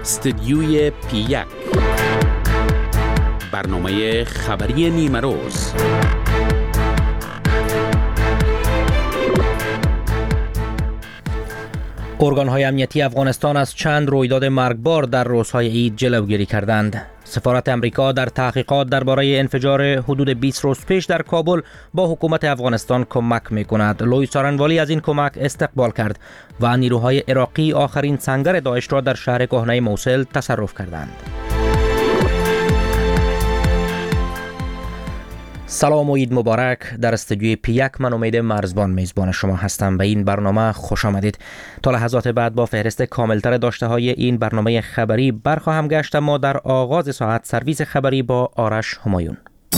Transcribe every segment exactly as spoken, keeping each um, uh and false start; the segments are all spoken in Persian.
استدیوی پی یک، برنامه خبری نیمه روز. ارگان‌های امنیتی افغانستان از چند رویداد مرگبار در روزهای عید جلوگیری کردند. سفارت امریکا در تحقیقات درباره انفجار حدود بیست روز پیش در کابل با حکومت افغانستان کمک می‌کند. لوی سارنوالی از این کمک استقبال کرد و نیروهای عراقی آخرین سنگر داعش را در شهر کهنه موصل تصرف کردند. سلام و عید مبارک. در استودیوی پی یک من امید مرزبان میزبان شما هستم. به این برنامه خوش آمدید. تا لحظات بعد با فهرست کاملتر داشته های این برنامه خبری برخواهم گشت، اما در آغاز ساعت سرویس خبری با آرش همایون.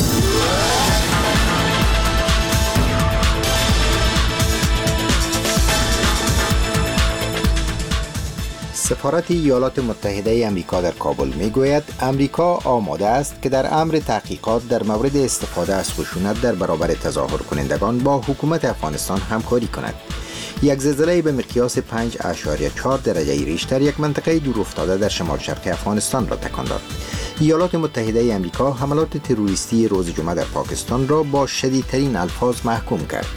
سفارت ایالات متحده آمریکا در کابل میگوید آمریکا آماده است که در امر تحقیقات در مورد استفاده از خشونت در برابر تظاهر کنندگان با حکومت افغانستان همکاری کند. یک زلزله به مقیاس پنج اشاریه چهار درجه ریشتر یک منطقه دورافتاده در شمال شرق افغانستان را تکان داد. ایالات متحده آمریکا حملات تروریستی روز جمعه در پاکستان را با شدیدترین الفاظ محکوم کرد.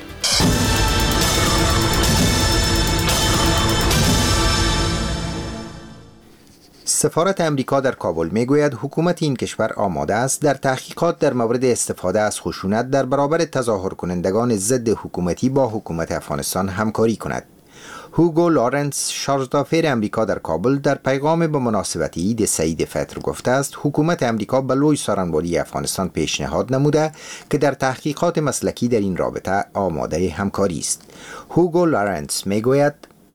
سفارت امریکا در کابل میگوید حکومت این کشور آماده است در تحقیقات در مورد استفاده از خشونت در برابر تظاهر کنندگان ضد حکومتی با حکومت افغانستان همکاری کند. هوگو لارنس، شارژدافیر امریکا در کابل، در پیغام به مناسبت عید سعید فطر گفته است حکومت امریکا به لوی سارنوالی افغانستان پیشنهاد نموده که در تحقیقات مسلکی در این رابطه آماده همکاری است. هوگو لارنس میگوید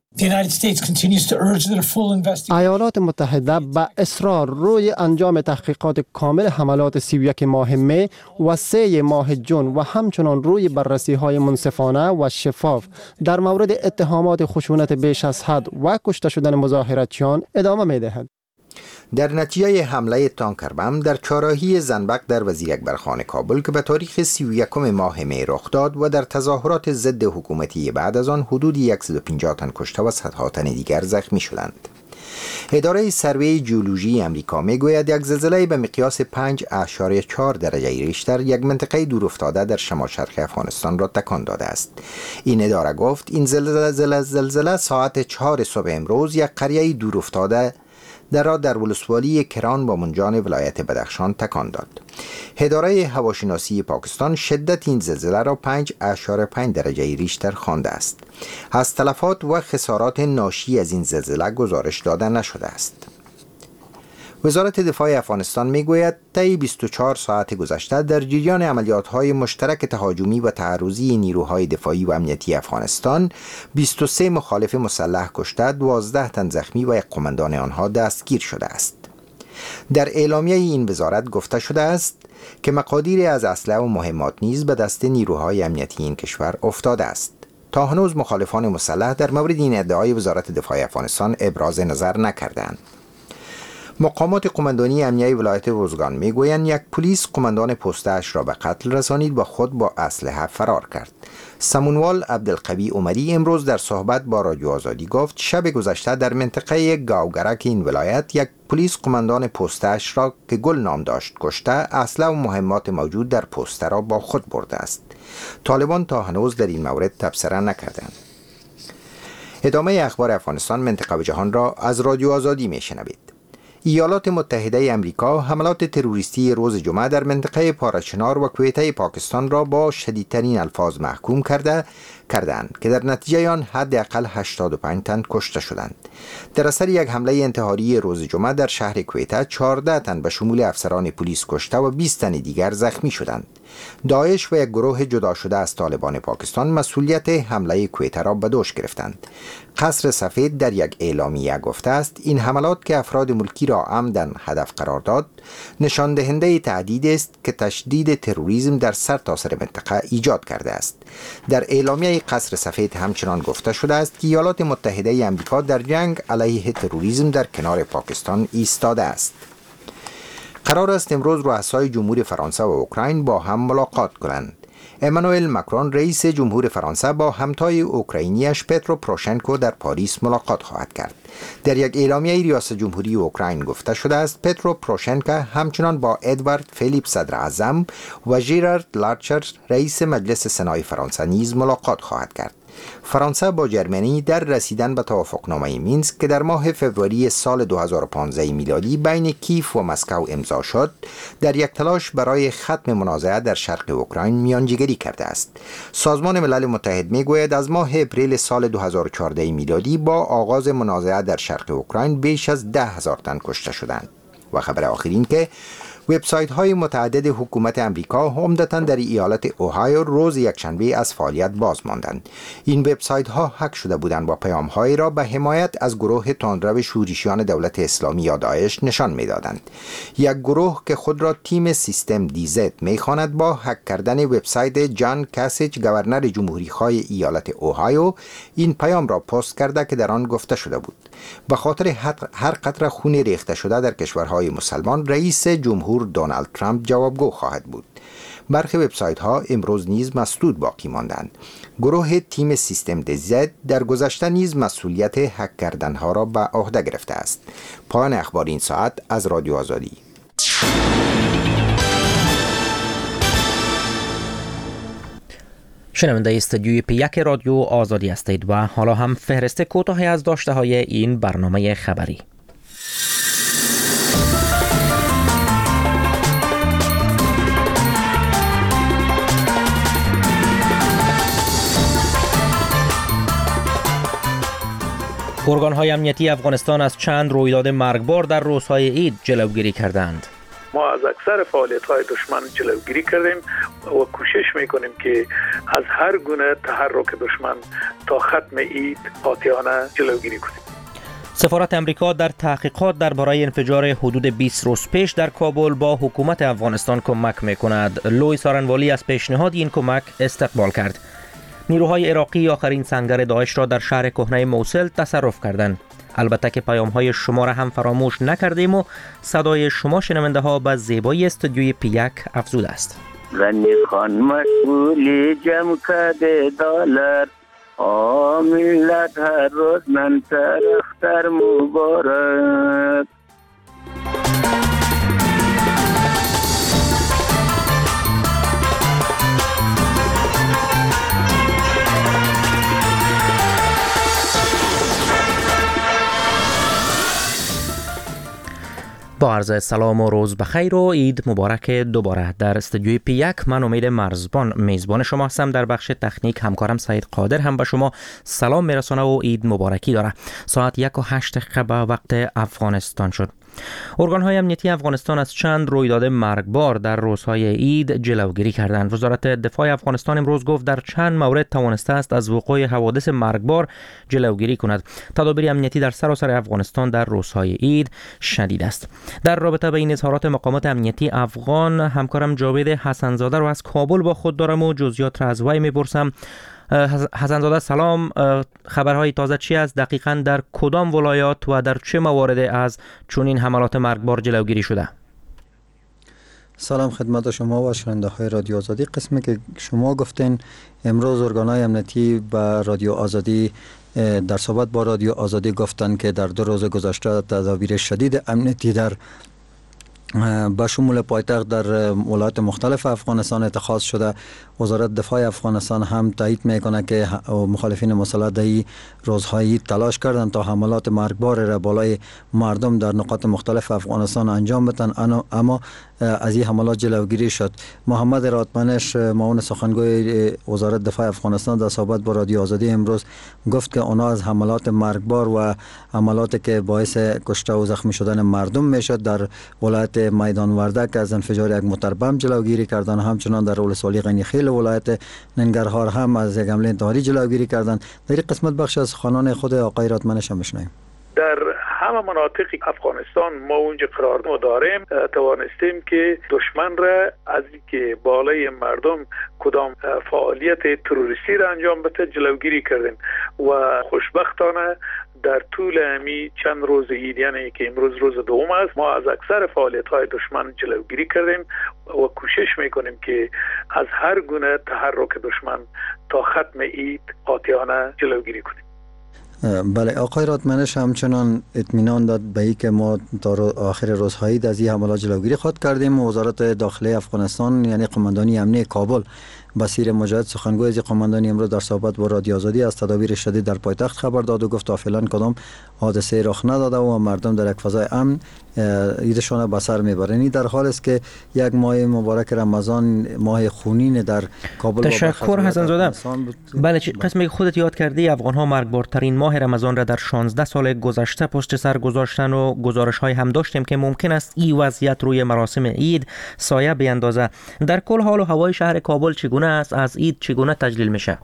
ایالات متحده به اصرار روی انجام تحقیقات کامل حملات سی و یک ماه می و سه ماه جون و همچنان روی بررسی های منصفانه و شفاف در مورد اتهامات خشونت بیش از حد و کشته شدن مظاهراتچیان ادامه می دهد. در نتیجه حمله تانکر بم در چهارراهی زنبق در وزیر اکبر خان کابل که به تاریخ سی و یکم ماه می رخ داد و در تظاهرات ضد حکومتی بعد از آن حدود صد و پنجاه تن کشته و صدها تن دیگر زخمی شدند. اداره سروی جیولوژی امریکا میگوید یک زلزله به مقیاس پنج اشاریه چهار درجه ریشتر یک منطقه دورافتاده در شمال شرق افغانستان را تکان داده است. این اداره گفت این زلزله زلزله ساعت چهار صبح امروز یک قریه دورافتاده در را در ولسوالی کران با منجان ولایت بدخشان تکان داد. اداره هواشناسی پاکستان شدت این زلزله را پنج اشاریه پنج درجه ریشتر خوانده است. از تلفات و خسارات ناشی از این زلزله گزارش داده نشده است. وزارت دفاع افغانستان میگوید طی بیست و چهار ساعت گذشته در جریان عملیات‌های مشترک تهاجمی و تعرضی نیروهای دفاعی و امنیتی افغانستان بیست و سه مخالف مسلح کشته، دوازده تن زخمی و یک قماندان آنها دستگیر شده است. در اعلامیه این وزارت گفته شده است که مقادیری از اسلحه و مهمات نیز به دست نیروهای امنیتی این کشور افتاده است. تا هنوز مخالفان مسلح در مورد این ادعای وزارت دفاع افغانستان ابراز نظر نکردند. مقامات قماندانی امنیتی ولایت روزگان میگویند یک پلیس قماندان پستش را به قتل رسانید و خود با اسلحه فرار کرد. سمونوال عبدالقوی عمری امروز در صحبت با رادیو آزادی گفت شب گذشته در منطقه گاوگرک این ولایت یک پلیس قماندان پستش را که گل نام داشت کشته، اسلحه و مهمات موجود در پست را با خود برده است. طالبان تا هنوز در این مورد تبصره نکردند. ادامه اخبار افغانستان، منطقه و جهان را از رادیو آزادی میشنوید. ایالات متحده آمریکا حملات تروریستی روز جمعه در منطقه پارچنار و کویته پاکستان را با شدیدترین الفاظ محکوم کرده کردند که در نتیجه آن حداقل هشتاد و پنج تن کشته شدند. در اثر یک حمله انتحاری روز جمعه در شهر کویته چهارده تن به شمول افسران پلیس کشته و بیست تن دیگر زخمی شدند. داعش و یک گروه جدا شده از طالبان پاکستان مسئولیت حمله کویته را به دوش گرفتند. قصر سفید در یک اعلامیه گفته است این حملات که افراد ملکی را عمدن هدف قرار داد نشان دهنده تهدید است که تشدید تروریسم در سرتاسر منطقه ایجاد کرده است. در اعلامیه قصر سفید همچنان گفته شده است که ایالات متحده آمریکا در جنگ علیه تروریسم در کنار پاکستان ایستاده است. قرار است امروز رؤسای جمهور فرانسه و اوکراین با هم ملاقات کنند. امانوئل ماکرون رئیس جمهور فرانسه با همتای اوکراینیش پترو پروشنکو در پاریس ملاقات خواهد کرد. در یک اعلامیه ریاست جمهوری اوکراین گفته شده است پترو پروشنکو همچنان با ادوارد فیلیپ صدر اعظم و ژیرارد لارچر رئیس مجلس سنای فرانسه نیز ملاقات خواهد کرد. فرانسه با جرمنی در رسیدن به توافقنامه مینسک که در ماه فوریه سال دو هزار و پانزده میلادی بین کیف و مسکو امضا شد، در یک تلاش برای ختم منازعه در شرق اوکراین میانجیگری کرده است. سازمان ملل متحد میگوید از ماه اپریل سال دو هزار و چهارده میلادی با آغاز منازعه در شرق اوکراین بیش از ده هزار تن کشته شدند. و خبر آخرین که وبسایت های متعدد حکومت امریکا عمدتاً در ایالت اوهایو روز یکشنبه از فعالیت باز ماندند. این وبسایت ها هک شده بودند و پیام هایی را به حمایت از گروه تندرو شورشیان دولت اسلامی یا داعش نشان میدادند. یک گروه که خود را تیم سیستم دی زد میخواند با هک کردن وبسایت جان کاسیچ گورنر جمهوری خواه ایالت اوهایو این پیام را پست کرده که در آن گفته شده بود: به خاطر هر قطره خون ریخته شده در کشورهای مسلمان رئیس جمهور دونالد ترامپ جوابگو خواهد بود. برخی وبسایت ها امروز نیز مسدود باقی ماندند. گروه تیم سیستم دی زد در گذشته نیز مسئولیت هک کردن ها را به عهده گرفته است. پایان اخبار این ساعت از رادیو آزادی. شنونده استودیوی پی یک رادیو آزادی هستید و حالا هم فهرست کوتاهی از داشته های این برنامه خبری. ارگان‌های امنیتی افغانستان از چند رویداد مرگبار در روزهای عید جلوگیری کردند. ما از اکثر فعالیت‌های دشمن جلوگیری کردیم و کوشش می‌کنیم که از هر گونه تحرک دشمن تا ختم عید قاطعانه جلوگیری کنیم. سفارت امریکا در تحقیقات درباره انفجار حدود بیست روز پیش در کابل با حکومت افغانستان کمک می‌کند. لوی سارنوالی از پیشنهاد این کمک استقبال کرد. نیروهای عراقی آخرین سنگر داعش را در شهر کهنه موصل تصرف کردند. البته که پیام‌های شما را هم فراموش نکردیم و صدای شما شنونده ها به زیبایی استودیوی پی یک افزوده است. غنی خان مشغولی جمع کرده دلار، آملت هر روز منتر اختر مبارک. با عرض سلام و روز بخیر و عید مبارک دوباره. در استودیوی پی یک من امید مرزبان میزبان شما هستم. در بخش تکنیک همکارم سعید قادر هم به شما سلام میرسونه و عید مبارکی داره. ساعت یک و هشت دقیقه به وقت افغانستان شد. ارگان‌های امنیتی افغانستان از چند رویداد مرگبار در روزهای عید جلوگیری کردند. وزارت دفاع افغانستان امروز گفت در چند مورد توانسته است از وقوع حوادث مرگبار جلوگیری کند. تدابیر امنیتی در سراسر افغانستان در روزهای عید شدید است. در رابطه با این اظهارات مقامات امنیتی افغان، همکارم جاوید حسن‌زاده رو از کابل با خود دارم و جزئیات را از وی میپرسم. حسن‌زاده سلام، خبرهای تازه چی است؟ دقیقاً در کدام ولایات و در چه موارد از چنین حملات مرگبار جلوگیری شده؟ سلام خدمت شما و شنونده های رادیو آزادی. قسمی که شما گفتین امروز ارگان‌های امنیتی با رادیو آزادی در صحبت با رادیو آزادی گفتن که در دو روز گذشته تدابیر شدید امنیتی در با شمول پایتخت در ولایات مختلف افغانستان اتخاذ شده. وزارت دفاع افغانستان هم تایید میکنه که مخالفین مسلح در روزهای تلاش کردند تا حملات مرگبار را بالای مردم در نقاط مختلف افغانستان انجام بدن، اما از این حملات جلوگیری شد. محمد راتمنش معاون سخنگوی وزارت دفاع افغانستان در صحبت با رادیو آزادی امروز گفت که اونا از حملات مرگبار و حملاتی که باعث کشته و زخمی شدن مردم میشد در ولایت میدان وردک از انفجار یک موتر بم جلوگیری کردند. همچنان در ولسوالی غنیخیل ولایت ننگرهار هم از یک حمله انتحاری جلوگیری کردند. در این قسمت بخش از خانان خود آقای راتمنش هم بشنویم. در همه مناطق افغانستان ما اونجا قرار داریم توانستیم که دشمن را از اینکه بالای مردم کدام فعالیت تروریستی را انجام بده جلوگیری کردیم و خوشبختانه در طول امی چند روز عید، یعنی که امروز روز دوم است، ما از اکثر فعالیت‌های دشمن جلوگیری کردیم و کوشش میکنیم که از هر گونه تحرک دشمن تا ختم عید قاطعانه جلوگیری کنیم. بله آقای رادمنش همچنان اطمینان داد به ای که ما تا آخر روزهای از این حملات جلوگیری خود کردیم. وزارت داخلی افغانستان یعنی قماندانی امنیه کابل بصیر مجاهد سخنگوی از قماندانی امروز در صحبت با رادیو آزادی از تدابیر شدید در پایتخت خبر داد و گفت تا فعلا کدام حادثه رخ نداده و مردم در یک فضای امن ایدشان به سر میبرند. این در حال است که یک ماه مبارک رمضان ماه خونین در کابل. تشکر حسن زاده. بله قسمی خودت یاد کردی افغان ها مرگبارترین ماه رمضان را در شانزده سال گذشته پشت سر گذاشتن و گزارش های هم داشتیم که ممکن است این وضعیت روی مراسم عید سایه بیندازه. در کل حال و هوای شهر کابل چگونه است؟ از عید چگونه تجلیل میشه؟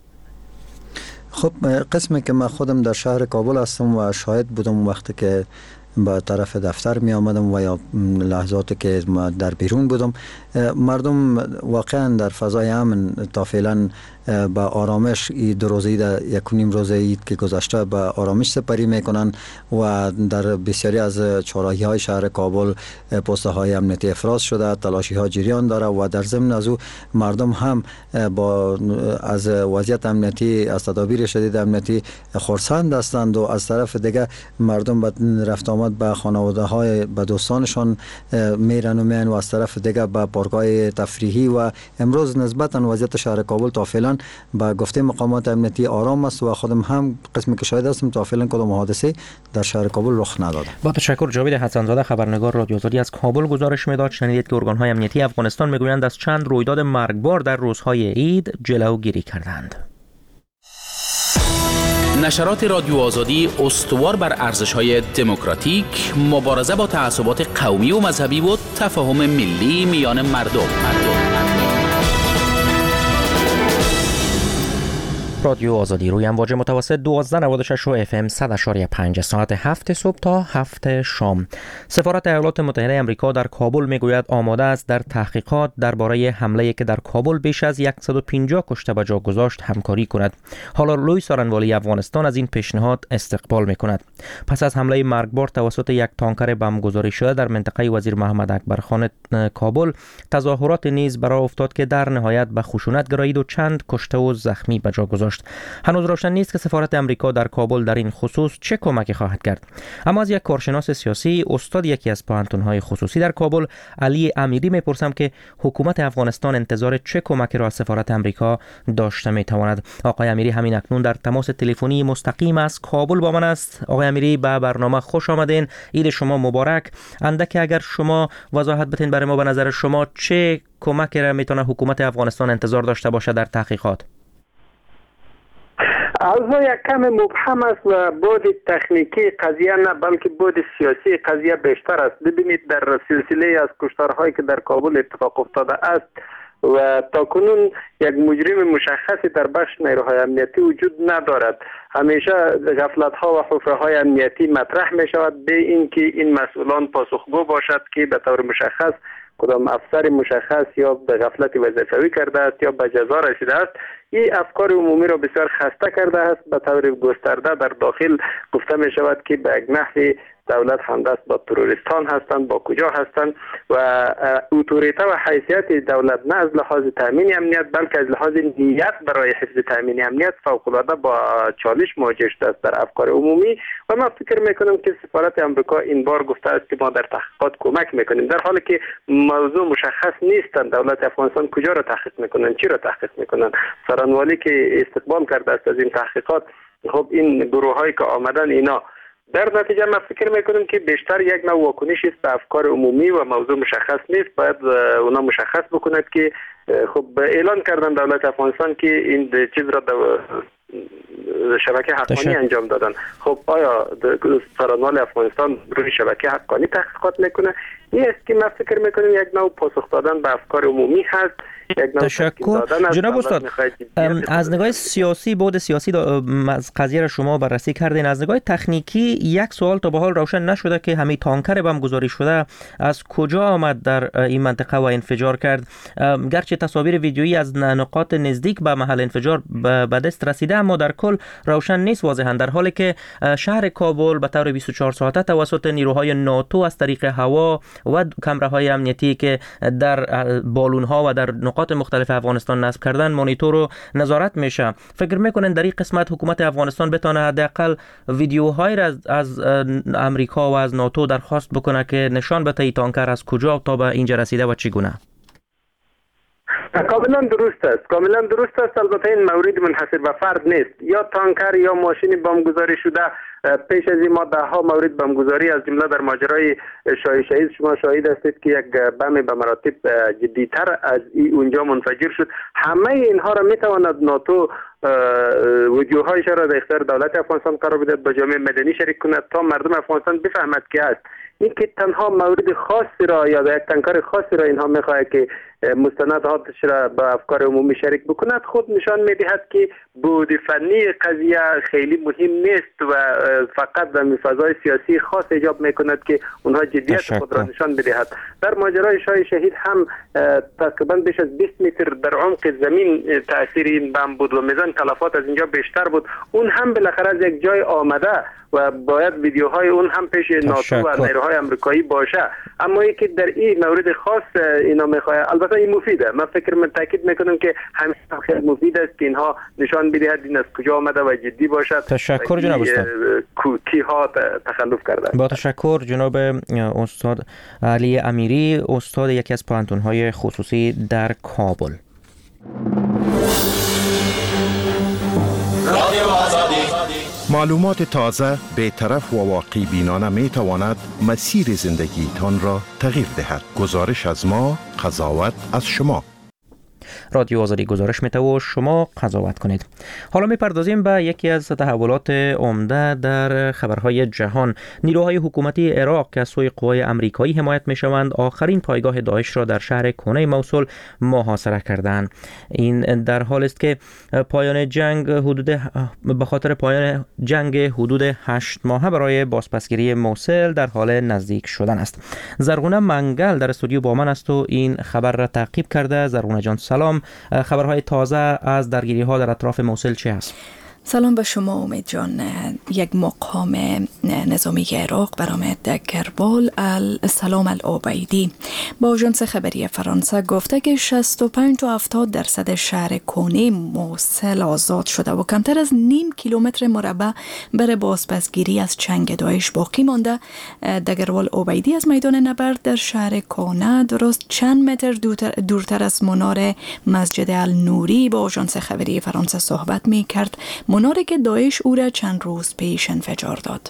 خب قسمی که من خودم در شهر کابل هستم و شاهد بودم وقتی که به طرف دفتر می آمدم و یا لحظاتی که ما در بیرون بودم، مردم واقعا در فضای امن تا فعلا با آرامش دو روزه در یک و نیم روز عید که گذشته با آرامش سپری میکنن و در بسیاری از چهارراهی های شهر کابل پست های امنیتی افراز شده، تلاشی ها جریان داره و در ضمن از او مردم هم با از وضعیت امنیتی از تدابیر شدید امنیتی خرسند هستند و از طرف دیگه مردم به رفت آمد به خانواده های به دوستانشان میرن و میان و از طرف دیگه به پارک‌های تفریحی و امروز نسبتا وضعیت شهر کابل تا فعلا با گفته مقامات امنیتی آرام است و خودم هم قسمی که شاهد هستم تا فعلا کدام حادثه در شهر کابل رخ نداده. با تشکر. جاوید حسن زاده خبرنگار رادیو آزادی از کابل گزارش میداد. شنیدید که ارگان‌های امنیتی افغانستان میگویند از چند رویداد مرگبار در روزهای عید جلوگیری کردند. نشرات رادیو آزادی استوار بر ارزش‌های دموکراتیک، مبارزه با تعصبات قومی و مذهبی و تفاهم ملی میان مردم. رادیو آزادی روی امواج متوسط دوازده نود و شش و اف ام صد و پنج ساعت هفت صبح تا هفت شام. سفارت ایالات متحده آمریکا در کابل میگوید آماده است در تحقیقات درباره حمله‌ای که در کابل بیش از صد و پنجاه کشته به جا گذاشت همکاری کند. حالا لوی سارنوالی افغانستان از این پیشنهاد استقبال میکند. پس از حمله مرگبار توسط یک تانکر بمبگذاری شده در منطقه وزیر محمد اکبر خان کابل، تظاهرات نیز برای افتاد که در نهایت به خشونت گرایید و چند کشته و زخمی به جا گذاشت. هنوز روشن نیست که سفارت آمریکا در کابل در این خصوص چه کمکی خواهد کرد. اما از یک کارشناس سیاسی استاد یکی از پوهنتون‌های خصوصی در کابل، علی امیری میپرسم که حکومت افغانستان انتظار چه کمکی را از سفارت آمریکا داشته میتواند. آقای امیری همین اکنون در تماس تلفنی مستقیم از کابل با من است. آقای امیری به برنامه خوش آمدین. عید شما مبارک. اندک اگر شما وضاحت بدین برای ما، به نظر شما چه کمکی را میتونه حکومت افغانستان انتظار داشته باشه در تحقیقات؟ اوضاع یک کم مبهم است و بعد تکنیکی قضیه نه بلکه بعد سیاسی قضیه بیشتر است. ببینید در سلسله از کشتارهایی که در کابل اتفاق افتاده است و تاکنون یک مجرم مشخصی در بخش نیروهای امنیتی وجود ندارد. همیشه غفلت‌ها و حفره‌های امنیتی مطرح می شود به اینکه این مسئولان پاسخگو باشد که به طور مشخص کدام افسر مشخص یا به غفلت وظیفوی کرده است یا به جزا رسیده است. این افکار عمومی را بسیار خسته کرده است. به طور گسترده در داخل گفته می شود که به یک نحوی دولت همدست با تروریستان هستند، با کجا هستند و اتوریته و حیثیت دولت نه از لحاظ تامین امنیت بلکه از لحاظ نیت برای حفظ تامین امنیت فوق‌العاده با چالش مواجه شده است در افکار عمومی. و من فکر میکنم که سفارت آمریکا این بار گفته است که ما در تحقیقات کمک میکنیم، در حالی که موضوع مشخص نیستند. دولت افغانستان کجا را تحقیق میکنن، چی را تحقیق میکنن. سارنوالی که استقبال کرده است از این تحقیقات، خب این گروه هایی که آمدن اینا در نتیجه من فکر میکنم که بیشتر یک نوع واکنش است به افکار عمومی و موضوع مشخص نیست. باید اونا مشخص بکند که خب اعلان کردن دولت افغانستان که این چیز را شبکه حقانی انجام دادن. خب آیا سرانوال افغانستان روی شبکه حقانی تحقیقات میکنه؟ این است که من فکر میکنم یک نوع پاسخ دادن به افکار عمومی هست. تشکر جناب استاد. از نگاه سیاسی بود سیاسی از قضیه را شما بررسی کردین. از نگاه تکنیکی یک سوال تا به حال روشن نشده که همین تانکر بم گذاری شده از کجا آمد در این منطقه و انفجار کرد. گرچه تصاویر ویدیویی از نقاط نزدیک به محل انفجار به دست رسیده اما در کل روشن نیست واضحا، در حالی که شهر کابل به طور بیست و چهار ساعته توسط نیروهای ناتو از طریق هوا و کامراهای امنیتی که در بالون‌ها و در نقاط مختلف افغانستان نصب کردن مانیتور و نظارت میشه. فکر میکنن در این قسمت حکومت افغانستان بتونه حداقل ویدیوهایی را از, از امریکا و از ناتو درخواست بکنه که نشان بده این تانکر از کجا تا به اینجا رسیده و چگونه؟ کاملا درست است، کاملا درست است. البته این مورد منحصر به فرد نیست. یا تانکر یا ماشین بمبگذاری شده. پیش از این ما ده ها مورد بمبگذاری از جمله در ماجرای شاه شهید شما شاهد هستید که یک بم به مراتب جدیتر از اونجا منفجر شد. همه اینها را میتواند ناتو ویدیوهایش را در اختیار دولت افغانستان قرار بدهد، با جامعه مدنی شریک کند تا مردم افغانستان بفهمد که است. این که تنها مورد خاصی را یا یک تانکر خاصی را اینها میخواهد که مستنداتش را با افکار عمومی شریک بکند، خود نشان میدهد که بود فنی قضیه خیلی مهم نیست و فقط در فضای سیاسی خاص ایجاب میکند که اونها جدیت خود را نشان بدهد. در ماجرای شاه شهید هم تقریبا بیش از بیست متر در عمق زمین تاثیر این بم بود و میزان تلفات از اینجا بیشتر بود. اون هم بالاخره از یک جای آمده و باید ویدیوهای اون هم پیش ناتو و نیروهای آمریکایی باشه. اما ای که در این مورد خاص اینا میخواد، البته این مفیده. من فکر من تاکید میکنم که همیشه خیلی مفید است که اینها نشان بدهد این از کجا آمده و جدی باشد. تشکر جناب استاد. کی ها تخلف کرده. با تشکر جناب استاد علی امیری، استاد یکی از پانتون‌های خصوصی در کابل. معلومات تازه، بی‌طرف و واقعی بینانه می تواند مسیر زندگی تان را تغییر دهد. گزارش از ما، قضاوت از شما. رادیو آزادی گزارش میده و شما قضاوت کنید. حالا میپردازیم به یکی از تحولات عمده در خبرهای جهان. نیروهای حکومتی عراق که از سوی قوای آمریکایی حمایت میشوند آخرین پایگاه داعش را در شهر کنه موصل محاصره کردند. این در حالی است که پایان جنگ حدود به خاطر پایان جنگ حدود هشت ماهه برای بازپسگیری موصل در حال نزدیک شدن است. زرغونه منگل در استودیو با من است و این خبر را تعقیب کرده. زرغونه جان سلام، خبرهای تازه از درگیری ها در اطراف موصل چه است؟ سلام به شما امید جان. یک مقام نظامی عراق برآمد در کربال السلام العبیدی با آژانس خبری فرانسه گفته که شصت و پنج تا هفتاد درصد شهر کنه موصل آزاد شده و کمتر از نیم کیلومتر مربع برای بازپسگیری از چنگ داعش باقی مانده. دگروال عبیدی از میدان نبرد در شهر کنه درست چند متر دورتر, دورتر از منار مسجد النوری با آژانس خبری فرانسه صحبت می کرد. مناری که داعش او را چند روز پیش انفجار داد.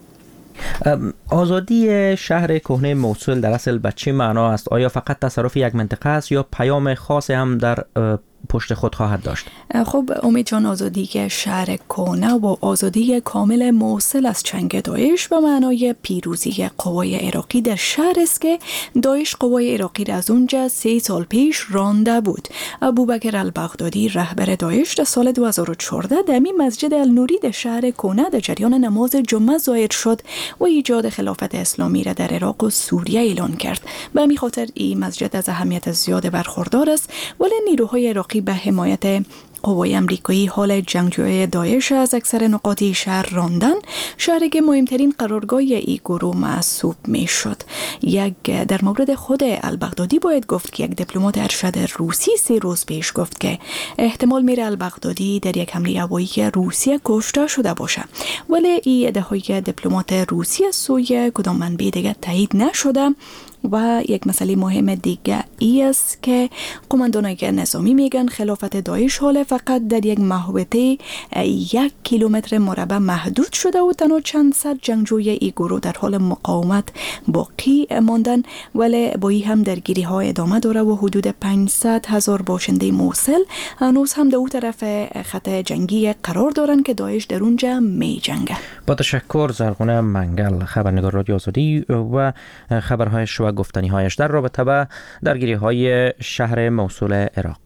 آزادی شهر کهنه موصل در اصل به چه معنا است؟ آیا فقط تصرف یک منطقه است یا پیام خاصی هم در پشت خود خواهد داشت؟ خب امید جان، آزادی که شهر کنه و آزادی کامل موصل از چنگ داعش به معنای پیروزی قوای عراقی در شهر است که داعش قوای عراقی را از اونجا سه سال پیش رانده بود. ابوبکر البغدادی رهبر داعش در سال دو هزار و چهارده در می مسجد النوری در شهر کنه در جریان نماز جمعه ظاهر شد و ایجاد خلافت اسلامی را در عراق و سوریه اعلان کرد. به همین خاطر این مسجد از اهمیت زیاد برخوردار است، ولی نیروهای عراقی به حمایت قوای امریکایی حال جنگجوی داعش از اکثر نقاط شهر راندن، شهری که مهمترین قرارگاه ای گروه محسوب می شد. یک در مورد خود البغدادی باید گفت که یک دیپلمات ارشد روسی سه روز پیش گفت که احتمال میره البغدادی در یک حمله هوایی روسیه کشته شده باشه، ولی این ادعای دیپلمات روسی از سوی کدام منبع دیگر تایید نشده و یک مسئله مهم دیگه ای است که قماندانای نظامی میگن خلافت داعش حال فقط در یک محوطه یک کیلومتر مربع محدود شده و تنها چند صد جنگجوی ای گروه در حال مقاومت باقی ماندن، ولی با این هم درگیری ها ادامه داره و حدود پانصد هزار باشنده موصل هنوز هم در اون طرف خط جنگی قرار دارن که داعش در اونجا می جنگه. با تشکر زرغونه منگل، خبرنگار رادیو آزادی و خبرهایش و گفتنی هایش در رابطه با درگیری های شهر موصل عراق.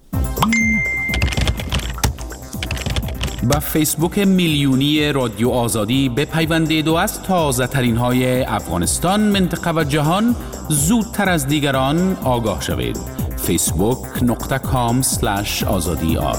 با فیسبوک میلیونی رادیو آزادی بپیوندید و از تازه ترین های افغانستان، منطقه و جهان زودتر از دیگران آگاه شوید. فیسبوک نقطه کام سلش آزادی آر.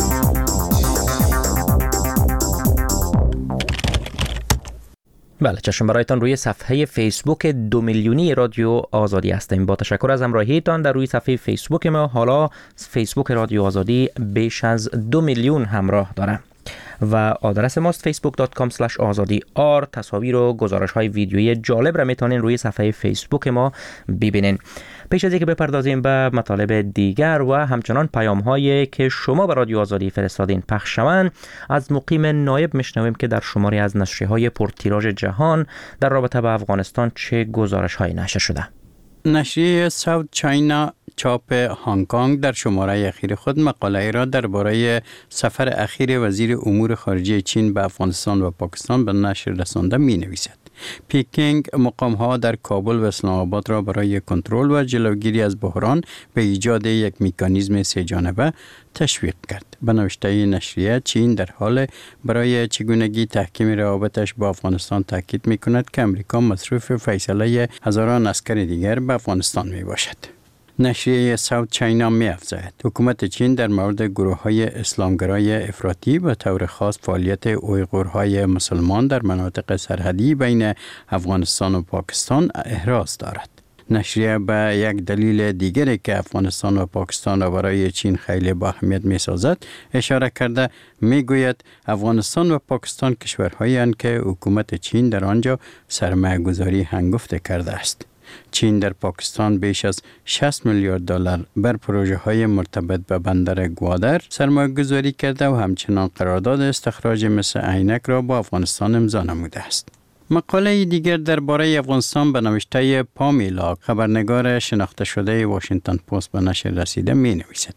بله، چشم برایتان روی صفحه فیسبوک دو میلیونی رادیو آزادی هستیم. با تشکر از همراهیتان در روی صفحه فیسبوک ما. حالا فیسبوک رادیو آزادی بیش از دو میلیون همراه داره و آدرس ماست فیسبوک دات کام سلش آزادی آر. تصاویر و گزارش های ویدیویی جالب را میتونین روی صفحه فیسبوک ما ببینین. پیش از اینکه بپردازیم به مطالب دیگر و همچنان پیام هایی که شما به رادیو آزادی فرستادین پخش شوند، از مقیم نایب میشنویم که در شماری از نشریه های پرتیراژ جهان در رابطه با افغانستان چه گزارش های نشر شده. نشریه ساوت چاینا چاپ هنگ کنگ در شماره اخیر خود مقاله را درباره سفر اخیر وزیر امور خارجه چین به افغانستان و پاکستان به نشر رسانده می نویسد. پیکینگ مقام‌ها در کابل و اسلام آباد را برای کنترل و جلوگیری از بحران به ایجاد یک مکانیزم سه جانبه تشویق کرد. به نوشته نشریه، چین در حال برای چگونگی تحکیم روابطش با افغانستان تاکید می‌کند که امریکا مصروف فیصله هزاران عسکر دیگر به افغانستان میباشد. نشریه ساوت چاینا می افزاید حکومت چین در مورد گروه های اسلامگرای افراطی و طور خاص فعالیت اویغورهای مسلمان در مناطق سرحدی بین افغانستان و پاکستان احراز دارد. نشریه به یک دلیل دیگری که افغانستان و پاکستان را برای چین خیلی با اهمیت می سازد اشاره کرده می گوید افغانستان و پاکستان کشورهایی هستند که حکومت چین در آنجا سرمایه گذاری هنگفته کرده است. چین در پاکستان بیش از شصت میلیارد دلار بر پروژه های مرتبط به بندر گوادر سرمایه گذاری کرده و همچنان قرارداد استخراج مس عینک را با افغانستان امضا نموده است. مقاله دیگر درباره افغانستان به نوشته پامیلا، خبرنگار شناخته شده واشنگتن پست، به نشر رسیده می نویسد.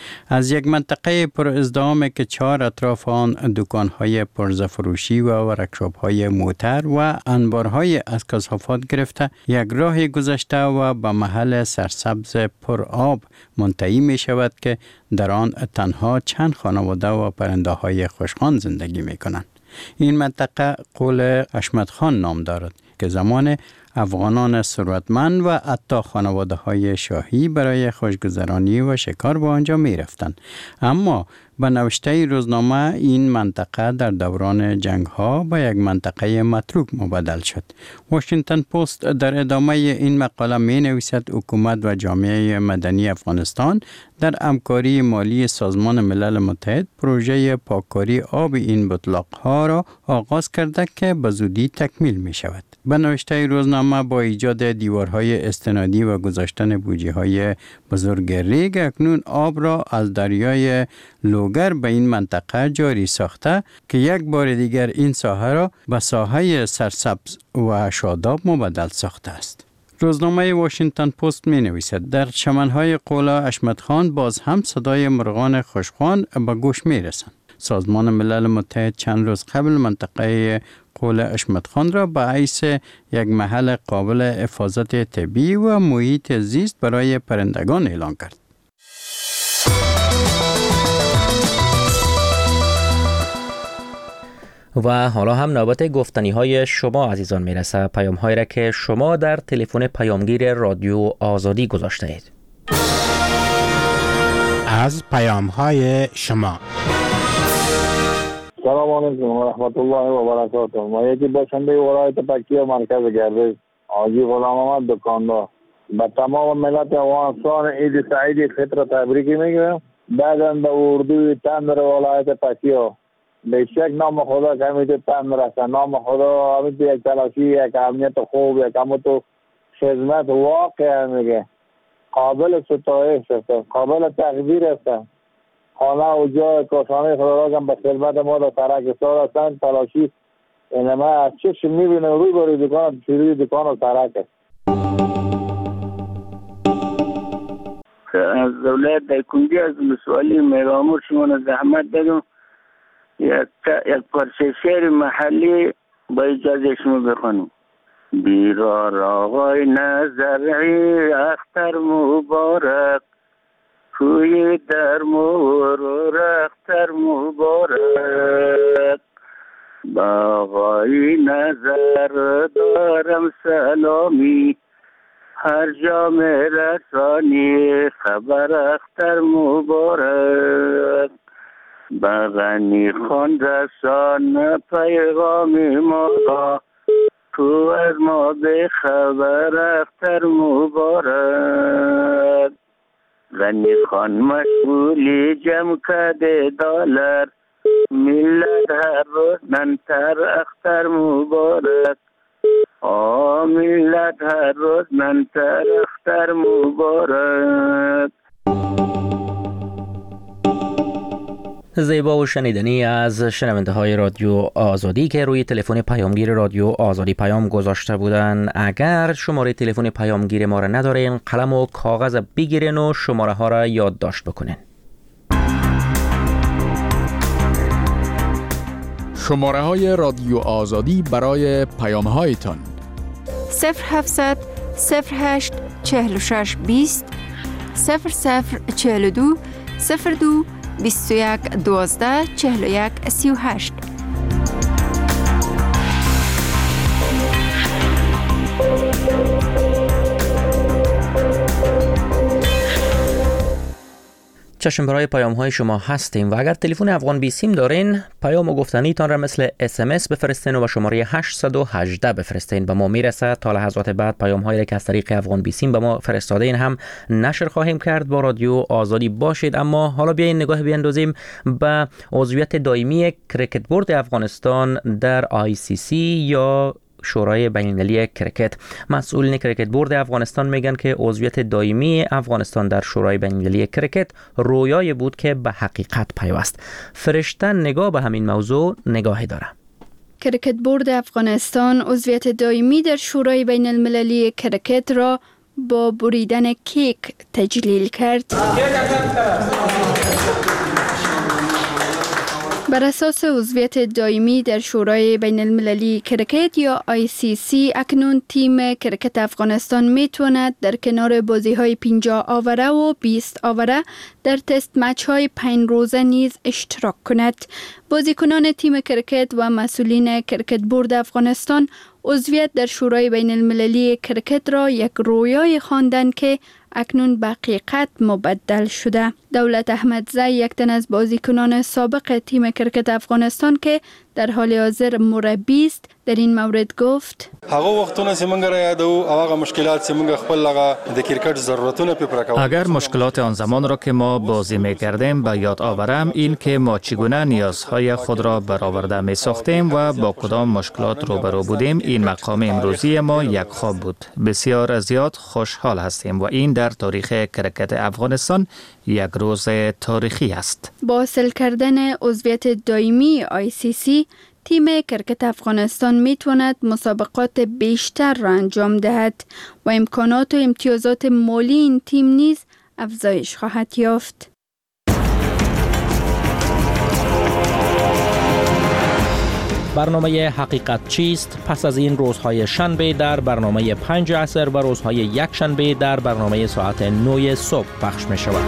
از یک منطقه پر ازدحام که چهار اطراف آن دکان‌های پرزفروشی و ورکشاپ‌های موتر و انبارهای از کثافات گرفته یک راه گذشته و به محل سرسبز پر آب منتهی می شود که در آن تنها چند خانواده و پرنده‌های خوشخوان زندگی می کنند. این منطقه قول حشمت خان نام دارد که زمان افغانان ثروتمند و حتی خانواده های شاهی برای خوشگذرانی و شکار به آنجا می رفتند. اما به نوشته روزنامه این منطقه در دوران جنگ ها به یک منطقه متروک مبدل شد. واشنگتن پست در ادامه این مقاله می نویسد حکومت و جامعه مدنی افغانستان در همکاری مالی سازمان ملل متحد پروژه پاککاری آب این بطلاق ها را آغاز کرده که به زودی تکمیل می شود. به نوشته روزنامه با ایجاد دیوارهای استنادی و گذاشتن بوجه های بزرگ ریگ اکنون آب را از دریای لوگر به این منطقه جاری ساخته که یک بار دیگر این ساحه را به ساحه سرسبز و شاداب مبدل ساخته است. روزنامه واشنگتن پست می نویسد در چمنهای قولا حشمت خان باز هم صدای مرغان خوشخوان به گوش می رسند. سازمان ملل متحد چند روز قبل منطقه قول حشمت خان را به حیث یک محل قابل حفاظت طبیعی و محیط زیست برای پرندگان اعلام کرد. و حالا هم نوبت گفتنی های شما عزیزان میرسه، پیام هایی را که شما در تلفن پیامگیر رادیو آزادی گذاشته اید. از پیام های شما. سلام علیکم و رحمت الله و برکاته. ما یکی باشنده ولایت پکتیا مرکز گردش حاجی غلام احمد دکاندار به تمام ملت افغانستان عید سعید فطر تبریک میگم. بعداً به اردوی تندر ولایت پکتیا به شک نام خدا که همیشه تند رسه، نام خدا همیشه یک تلاشی، یک امنیت خوب، یک امنیت خدمت واقعا میگه قابل ستایش است، قابل تقدیر است. خانه و جای کاشانه خدا را هم به خدمت ما در ترک سال هستند. تلاشی اینما از چشم میبینه روی باری دکان چیزی دکان و ترک است. از دولت در کنجی از مسئولی میرامور شما زحمت دارم یک پرچه شعر محلی با اجازه شما بخونم. بیرار آقای نظری اختر مبارک کوی در مور اختر مبارک با آقای نظر دارم سلامی هر جا میرسانی خبر اختر مبارک با غنی خان رسان پیغام ما را تو از ما به خبر اختر مبارک غنی خان مشغولی جمع کده دلار ملت هر روز منتر اختر مبارک آ ملت هر روز منتر اختر مبارک. زیبا و شنیدنی از شنونده های رادیو آزادی که روی تلفن پیامگیر رادیو آزادی پیام گذاشته بودن. اگر شماره تلفن پیامگیر ما را ندارین قلم و کاغذ بگیرین و شماره ها را یادداشت بکنین. شماره های رادیو آزادی برای پیام هایتان صفر هفتصد صفر هشت چهل و شش بیست صفر صفر چهل و دو صفر دو بیست و یک دوازده چهل و یک سی و هشت. چشم برای پیام های شما هستیم و اگر تلفن افغان بی سیم دارین پیام و گفتنی تان را مثل اس ام اس بفرستین و به شماره هشت یک هشت بفرستین. به ما میرسه. تا لحظات بعد پیام هایی که از طریق افغان بی سیم به ما فرستادین هم نشر خواهیم کرد. با رادیو آزادی باشید. اما حالا بیاین نگاه بیاندازیم به عضویت دائمی کریکت بورد افغانستان در آی سی سی یا شورای بین‌المللی کرکت. مسئولین کرکت بورد افغانستان میگن که عضویت دائمی افغانستان در شورای بین‌المللی کرکت رویایی بود که به حقیقت پیوست. فرشته نگاه به همین موضوع نگاهی داره. کرکت بورد افغانستان عضویت دائمی در شورای بین‌المللی کرکت را با بریدن کیک تجلیل کرد. بر اساس عضویت دائمی در شورای بین المللی کرکت یا آی سی سی اکنون تیم کرکت افغانستان میتواند در کنار بازی های پنجاه آوره و بیست آوره در تست مچ های پنج روزه نیز اشتراک کند. بازیکنان تیم کرکت و مسئولین کرکت بورد افغانستان عضویت در شورای بین المللی کرکت را یک رویای خواندند که اکنون به حقیقت مبدل شده. دولت احمدزی یک تن از بازیکنان سابق تیم کرکت افغانستان که در حال حاضر مربی است در این مورد گفت: هغه وختونه چې موږ را یادو او هغه مشکلات چې موږ خپل لغه د کرکټ ضرورتونه په پوره کول. اگر مشکلات آن زمان را که ما بازی می‌کردیم به یاد آورم، این که ما چگونه نیازهای خود را برآورده می‌ساختیم و با کدام مشکلات روبرو بودیم، این مقام امروزی ما یک خواب بود. بسیار زیاد خوشحال هستیم و این در تاریخ کرکت افغانستان یک روز تاریخی است. با حاصل کردن عضویت دائمی آی سی سی، تیم کرکت افغانستان میتواند مسابقات بیشتر را انجام دهد و امکانات و امتیازات مالی این تیم نیز افزایش خواهد یافت. برنامه حقیقت چیست پس از این روزهای شنبه در برنامه پنج عصر و روزهای یک شنبه در برنامه ساعت نه صبح پخش می شود.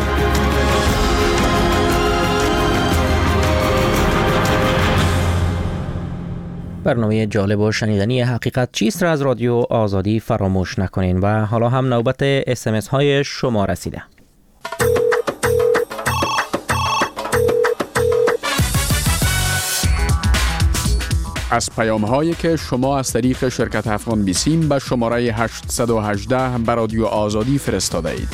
برنامه جالب و شنیدنی حقیقت چیست را از رادیو آزادی فراموش نکنین و حالا هم نوبت اس ام اس های شما رسیده. از پیام هایی که شما از طریق شرکت افغان بی سیم به شماره هشت یک هشت به رادیو آزادی فرستاده اید.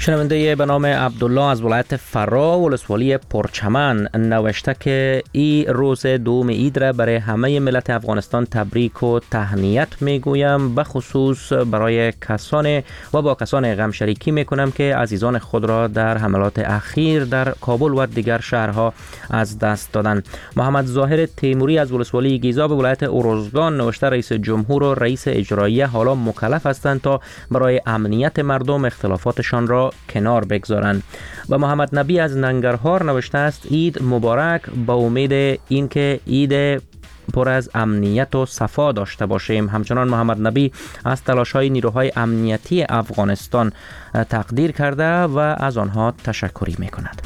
شنونده به نام عبدالله از ولایت فرا ولسوالی پرچمن نوشته که این روز دوم عید را برای همه ملت افغانستان تبریک و تهنیت میگویم، به خصوص برای کسان و با کسان غم شریکی میکنم که عزیزان خود را در حملات اخیر در کابل و دیگر شهرها از دست دادند. محمد ظاهر تیموری از ولسوالی گیزا به ولایت ارزگان نوشته رئیس جمهور و رئیس اجراییه حالا مکلف هستند تا برای امنیت مردم اختلافاتشان را کنار بگذارند. و محمد نبی از ننگرهار نوشته است عید مبارک، با امید اینکه عید پر از امنیت و صفا داشته باشیم. همچنان محمد نبی از تلاش‌های نیروهای امنیتی افغانستان تقدیر کرده و از آنها تشکری می‌کند.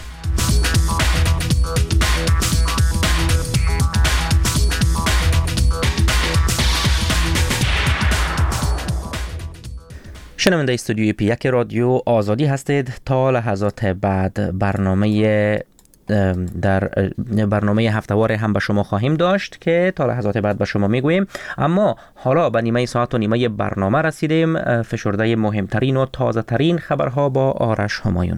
شنونده استودیوی پی یک رادیو آزادی هستید. تا لحظات بعد برنامه در برنامه هفته‌وار هم به شما خواهیم داشت که تا لحظات بعد به شما میگوییم. اما حالا به نیمه ساعت و نیمه برنامه رسیدیم. فشرده مهمترین و تازه ترین خبرها با آرش همایون.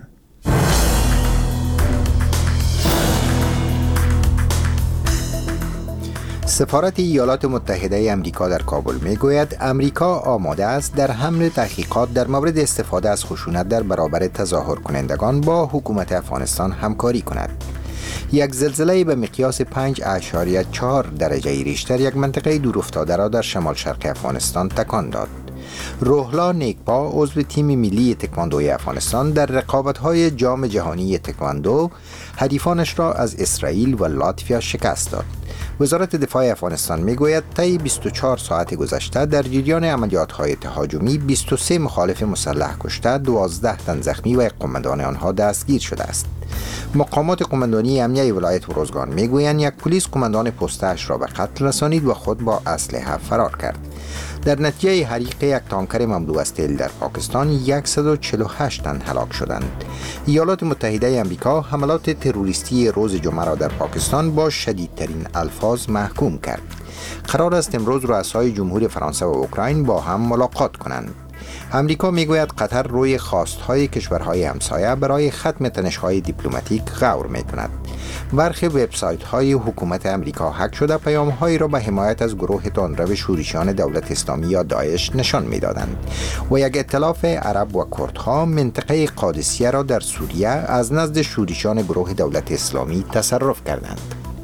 سفارت ایالات متحده امریکا در کابل میگوید امریکا آماده است در حمل تحقیقات در مورد استفاده از خشونت در برابر تظاهر کنندگان با حکومت افغانستان همکاری کند. یک زلزله به مقیاس پنج اعشاریه چهار درجه ریشتر یک منطقه دورافتاده را در شمال شرق افغانستان تکان داد. روحلا نیکپا عضو تیم ملی تکواندوی افغانستان در رقابت‌های جام جهانی تکواندو حریفانش را از اسرائیل و لاتویا شکست داد. وزارت دفاع افغانستان میگوید طی بیست و چهار ساعت گذشته در جریان عملیات‌های تهاجمی بیست و سه مخالف مسلح کشته، دوازده تن زخمی و قماندان آنها دستگیر شده است. مقامات قماندانی امنیه ولایت ارزگان میگویند یک پلیس قماندان پستش را به قتل رسانید و خود با اسلحه فرار کرد. در نتیجه حریق یک تانکر مملو از تیل در پاکستان صد و چهل و هشت تن هلاک شدند. ایالات متحده آمریکا حملات تروریستی روز جمعه را در پاکستان با شدیدترین الفاظ محکوم کرد. قرار است امروز رؤسای جمهور فرانسه و اوکراین با هم ملاقات کنند. امریکا میگوید قطر روی خواستهای کشورهای همسایه برای ختم تنش‌های دیپلماتیک غور میکند. برخی وبسایت‌های حکومت امریکا هک شده پیام‌هایی را به حمایت از گروه تندرو شورشیان دولت اسلامی یا داعش نشان می‌دادند و یک ائتلاف عرب و کردها منطقه قادسیه را در سوریه از نزد شورشیان گروه دولت اسلامی تصرف کردند.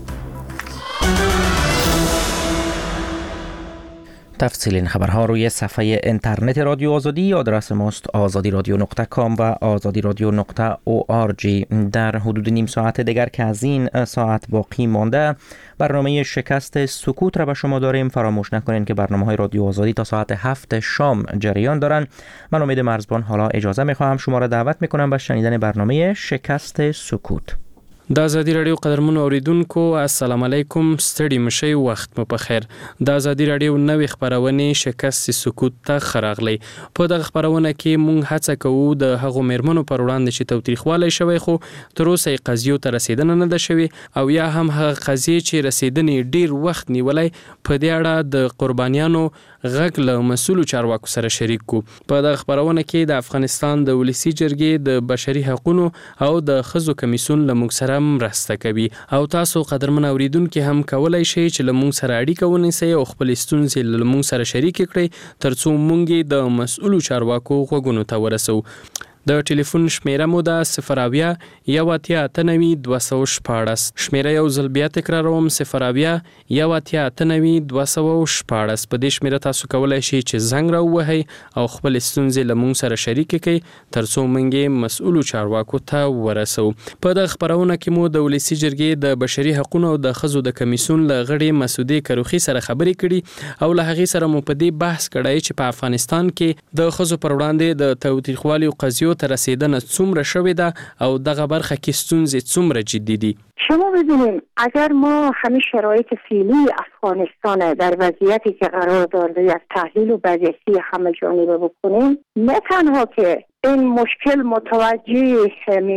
تفصیل این خبرها روی صفحه اینترنت رادیو آزادی. آدرس ماست آزادی رادیو نقطه کام و آزادی رادیو نقطه او آر جی. در حدود نیم ساعت دیگر که از این ساعت باقی مانده برنامه شکست سکوت را به شما داریم. فراموش نکنین که برنامه های رادیو آزادی تا ساعت هفت شام جریان دارن. من امید مرزبان حالا اجازه میخواهم شما را دعوت میکنم به شنیدن برنامه شکست سکوت. د ازادي رادیو قدرمنو اوریدونکو السلام علیکم، ستړي مشئ، وخت مو په خیر. د ازادي رادیو نوې خبرونه شکست سکوت ته خراغلی. په دغه خبرونه کې مونږ هڅه کوو د هغو مېرمنو پر وړاندې چې توتریخوالی شوی خو تر اوسه یې قضیو ته رسیدنه نه ده شوې او یا هم هغه قضیې چې رسیدنې ډیر وخت نیولی په دې اړه د قربانیانو غږ له مسؤلو چارواکو سره شریک کو. په دغه خبرونه کې د افغانستان د ولسی جرګې د بشري حقوقو او د ښځو کمیسیون له موږ سره مرسته کوي او تاسو قدرمن اوریدونکو هم کولای شئ چې له موږ سره اړیکه ونیسئ او خپل ستونزې له موږ سره شریک کړئ ترڅو موږ د مسؤلو چارواکو غوږونو ته ورسو. د ټلیفون شمیره مو ده صفر اویا یو اتیا اته نوي دوه سوه شپاړس. شمیره یو ځل بیا تکراروم، صفر اویا یو اتیا اته نوي دوه سوه شپاړس. په دې شمیره تاسو کولای شئ چې زنګ راووهئ او خپل ستونزې له موږ سره شریک کړئ ترڅو موږ مسؤلو چارواکو ته ورسو. په دغه خبرونه کې مو د ولسی جرګې د بشري حقوقو او د ښځو د کمیسیون له غړي مسعودې کروخي سره خبرې کړي او له هغې سره مو په دې بحث کړی چې په افغانستان کې د ښځو پر وړاندې د تاوتریخوالي او قضیو ته رسیدنه څومره شوې ده او دغه برخه کې ستونزې څومره جدي دي. شما ببینید اگر ما همه شرایط فعلی افغانستان در وضعیتی که قرار دارده یک تحلیل و بررسی همه جانبه بکنیم، نه تنها که این مشکل متوجه همی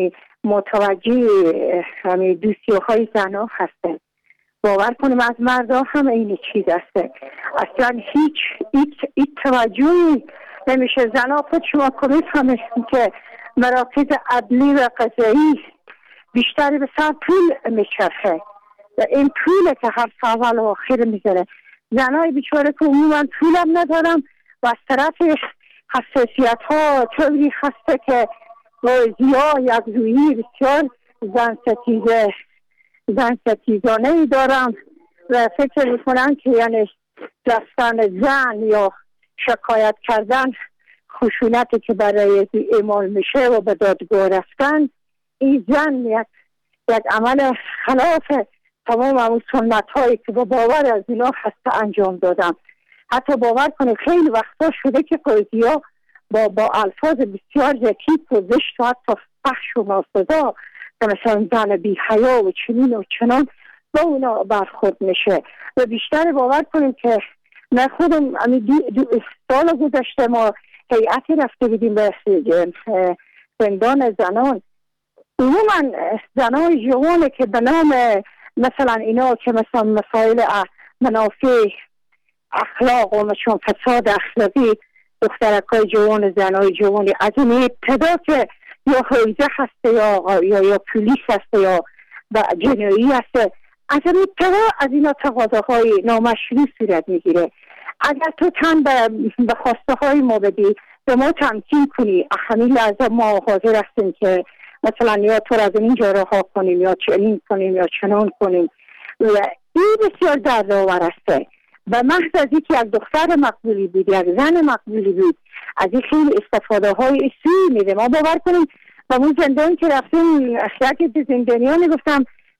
متوجه همی دوسیوهای زنها هستند، باور کنیم از مردا هم این چیز هسته. اصلا هیچ هیچ توجهی نمیشه. زنها خود شما کنید همه که مراکز عدلی و قضایی بیشتری به سر پول میچرخه و این پوله که هر اول و آخر میذاره. زنای بیچاره که عموما پولم ندارم و از طرف حساسیت ها طوری هسته که بازیا یک رویی بسیار زن ستیزه زن ستیزانه ای دارم و فکر میکنم که یعنی دستان زن یا شکایت کردن خشونتی که برای اعمال میشه و به دادگاه رفتن، این زن یک, یک عمل خلاف تمام همون سنت هایی که با باور از اینا هسته انجام دادم. حتی باور کنید خیلی وقتا شده که قاضی ها با, با الفاظ بسیار زکیف و زشت و حتی فحش و ناسزا که مثلا زن بی حیا و چنین و چنان با اونا برخورد میشه. و بیشتر باور کنیم که من خودم دو, دو سال گذشته ما هیئتی رفته بودیم به زندان زنان. عموما زنای جوانه که به نام مثلا اینا که مثلا مسائل منافع اخلاق و مثلا فساد اخلاقی دخترکای جوان زنای جوانی از این ابتدا که یا حوزه هسته یا, یا, یا پولیس هسته یا جنایی هسته، از این ابتدا از اینا تقاضاهای نامشروع صورت میگیره. اگر تو تن به, به خواسته های ما بدی به ما تمکین کنی، همین لحظه ما حاضر هستیم که مثلا یا تو را از اینجا رها کنیم یا چنین کنیم یا چنان کنیم. و این بسیار دردآور است. و محض از اینکه یک دختر مقبولی بود، یک زن مقبولی بود، از این خیلی استفاده های سوی میده. ما باور کنیم و اون زندان که رفتیم یکی زندانیان گفتم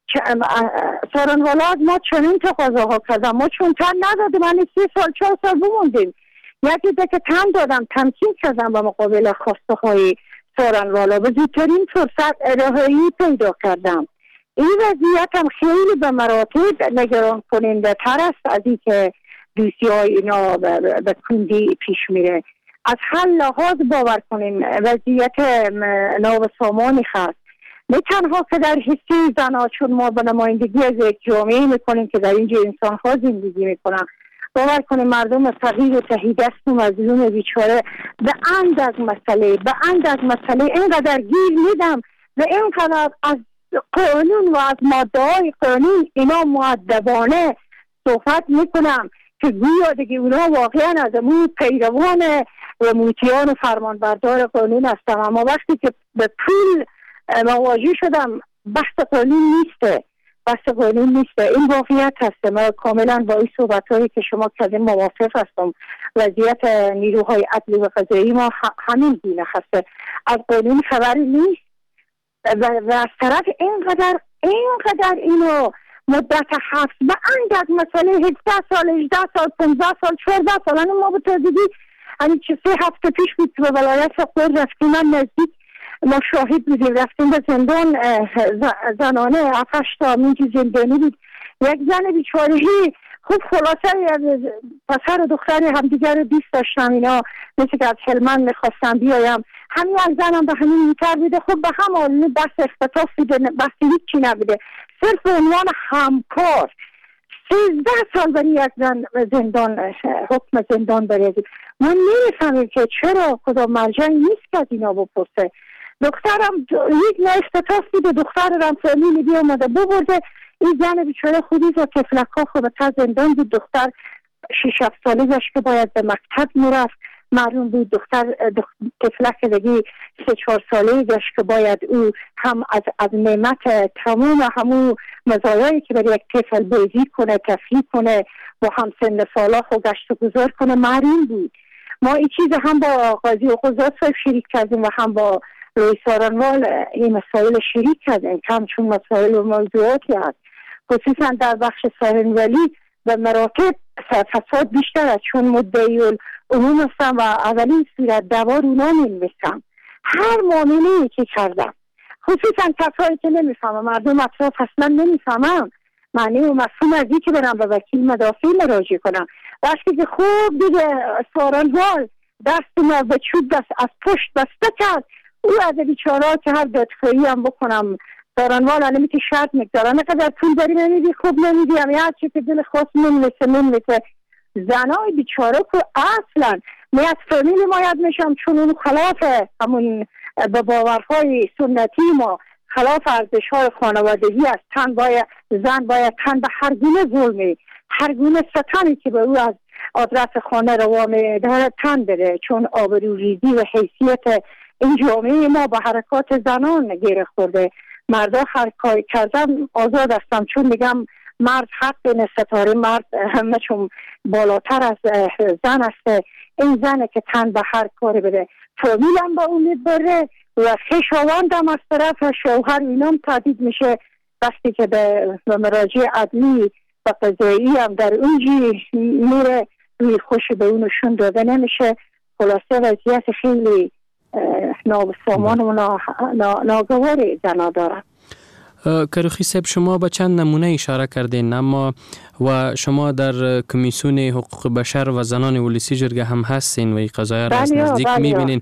سارنوالا از ما چنین تقاضاها کردم، ما چون تن ندادیم، من سی سال چهار سال بموندیم. یکی ده که تن دادم، تمکین کردم به مقابل خواسته های سارنوالا و زودترین فرصت ارائه‌ای پیدا کردم. این وضعیت هم خیلی به مراتب نگران کننده تر است از این که دوستی های اینا به کندی پیش میره. از هر لحاظ باور کنیم وضعیت نابسامانی هست، نه تنها که در حسی زنها، چون ما به نمایندگی از یک جامعه میکنیم که در اینجا انسان ها زندگی میکنن، باور کنیم مردم فقیر و تهیدست و مظلوم بیچاره به اند از مسئله به اند از مسئله اینقدر گیر میدم و اینقدر از قانون و از ماده های قانون اینا مؤدبانه صحبت میکنم که گویا دیگه اونا واقعا از امون پیروان و موتیان و فرمانبردار قانون هستم. اما وقتی که به پول مواجه شدم بحث قانون نیسته، بحث قانون نیسته، این واقعیت هسته. من کاملا با این صحبت هایی که شما کردیم موافق هستم. وضعیت نیروهای عدلی و قضایی ما همین گونه هسته، از قانون خبری نیست و, و از طرف اینقدر اینقدر اینو مدت حبس به اندک مسئله هجده سال هجده سال پانزده سال چهارده سال هنو ما به تازگی همین چه سه هفته پیش بود به ولایت فقر رفتیم، من نزدیک ما شاهد بودیم، رفتیم به زندان زنانه هفتش تا منجی زندانی بود. یک زن بیچارهی خوب خلاصه پسر و دختر همدیگر رو دوست داشتم، اینا مثل که از هلمند میخواستم بیایم، همین یک زنم به همین میتر بوده. خب به هم آلونه بحث اختطاف بوده، بحث هیچی نبوده، صرف عنوان همکار. سیزده سال برای یک زن زندان، حکم زندان برای ما نمیفهمیم که چرا کدام مرجع نیست که از اینا بپرسه. دخترم یک نه اختطاف بوده، دخترم فامیلی بی اومده ببرده، این زن بیچاره خودی و تفلک ها خود تا زندان بود. دختر شش هفت ساله داشت که باید به مکتب میرفت، معلوم بود دختر تفلک دیگه سه چهار ساله داشت که باید او هم از, از نعمت تمام همون مزایایی که برای یک طفل بازی کنه، تفریح کنه، با هم سن سالا خود گشت و گذار کنه معلوم بود. ما این چیز هم با قاضی و قضات صاحب شریک کردیم و هم با روی سارنوال این مسائل شریک کردیم، کم چون مسائل و موضوعاتی هست، خصوصا در بخش سارنوالی و مراتب فساد بیشتر است، چون مدعی العموم هستم و اولین صورت دوار اونا نمیستم. هر معامله‌ای که کردم، خصوصا کسایی که نمیفهمم، مردم اطراف اصلا نمیفهمم معنی و مفهوم از این که برم به وکیل مدافع مراجعه کنم. وقتی که خوب دیگه سارنوال دست ما به چوب دست از پشت بسته کرد، او از بیچاره‌ها که هر دادخواهی هم بکنم سارنوال الان که شرط میگذاره نقدر پول داری نمیدی، خوب نمیدی، هم هر چی که دل خواست نمیرسه نمیرسه. زنای بیچاره که اصلا می از فامیل ما یاد میشم، چون اون خلاف همون به باورهای سنتی ما خلاف ارزش های خانوادگی است. تن باید زن باید تن به هر گونه ظلمی، هر گونه ستمی که به او از آدرس خانه روا می‌دهد تن بده، چون آبروریزی و حیثیت این جامعه ما به حرکات زنان گره خورده. مردا هر کاری کردن آزاد هستم، چون میگم مرد حق به ستاره، مرد همه چون بالاتر از زن است. این زنه که تن به هر کاری بده. فامیلم با امید بره و خویشاوندم از طرف شوهر اینام تهدید میشه وقتی که به مراجع عدلی و قضایی هم در اونجی میره، روی خوش به اونشون داده نمیشه. خلاصه وضعیت خیلی نابسامان و ناگوار زنا دارن. کروخی صاحب، شما به چند نمونه اشاره کردین، اما و شما در کمیسیون حقوق بشر و زنان ولسی جرگه هم هستین و این قضایا را از نزدیک میبینین.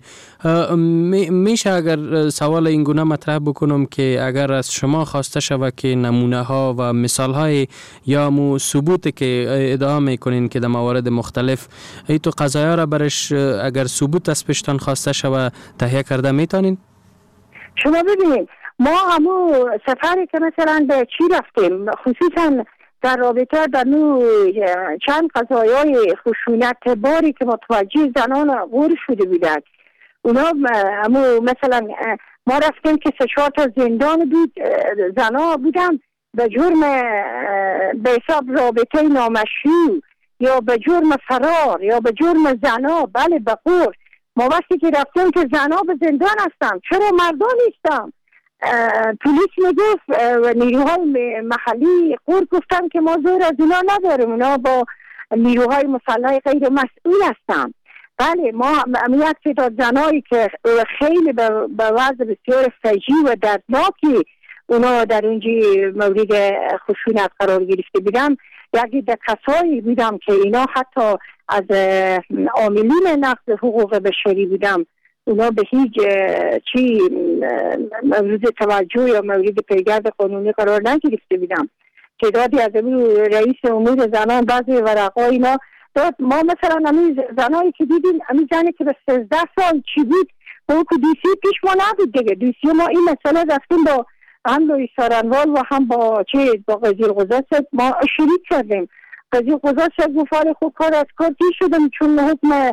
میشه اگر سوال این گونه مطرح بکنم که اگر از شما خواسته شود که نمونه ها و مثال های یا مو ثبوت که ادعا میکنین که در موارد مختلف ای تو قضایا را برش اگر ثبوت از پشتان خواسته شود تهیه کرده میتونین؟ شما ببینید ما همو سفری که مثلا به چی رفتیم، خصوصا در رابطه با نو چند قضایای خشونت باری که متوجه زنان غور شده بودند، اونا همو مثلا ما رفتیم که سه چهار تا زندان بود، زنا بودن به جرم به حساب رابطه نامشروع یا به جرم فرار یا به جرم زنا، بله به غور. ما وقتی که رفتیم که زنا به زندان هستن، چرا مردان نیستم؟ پلیس میگفت و نیروهای محلی غور گفتن که ما زور از اینا نداریم، اونا با نیروهای مسلح غیر مسئول هستن. بله ما یک تعداد زنایی که خیلی به وضع بسیار فجیع و دردناکی اونا در اونجی مورد خشونت قرار گرفته بودن، یکی در کسایی بودم که اینا حتی از عاملین نقض حقوق بشری بودم، اونا به هیچ چی مورد توجه یا مورد پیگرد قانونی قرار نگرفته بودم. تعدادی از رئیس امور زنان بعضی ورقا اینا داد. ما مثلا همین زنایی که دیدیم، همین زنی که به سیزده سال چی بود با اون که دیسی پیش ما نبود دیگه. دیسی ما این مسئله رفتیم با هم لوی سارنوال و هم با چه با قضیه القضات ما شریک کردیم. قضیه القضات شد گفار خوب کار از کار دی شدم، چون حکم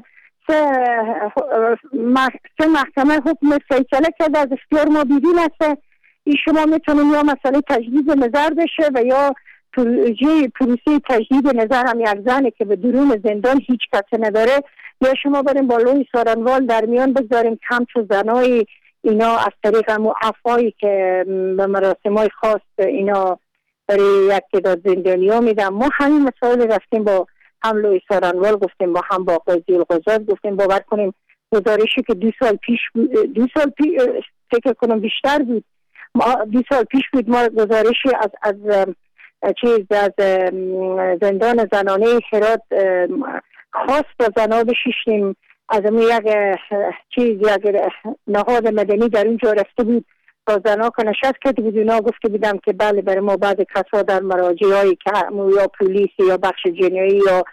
سه محکمه حکم فیصله کرده از اختیار ما بیرون است. این شما میتونیم یا مسئله تجدید نظر بشه و یا پروژه پروسه تجدید نظر هم یک زنه که به درون زندان هیچ کسی نداره، یا شما بریم بالای سارنوال در میان بگذاریم کم چو زنای اینا از طریق هم افایی که به مراسم های خاص اینا برای یک تعداد زندانی ها میدن. ما همین مسائل رفتیم با هم لوی سارنوال گفتیم، با هم با قضیه القضات گفتیم باور کنیم گزارشی که دو سال پیش دو سال پیش فکر کنم بیشتر بود، ما دو سال پیش بود ما گزارشی از از چیز از زندان زنانه هرات خاص با زنا بشیشتیم، از اون یک چیز یک نهاد مدنی در اونجا رفته بود با زنا که نشست کرده بود، اونا گفته بودم که بله برای ما بعض کسا در مراجعه هایی که یا پلیس یا بخش جنایی یا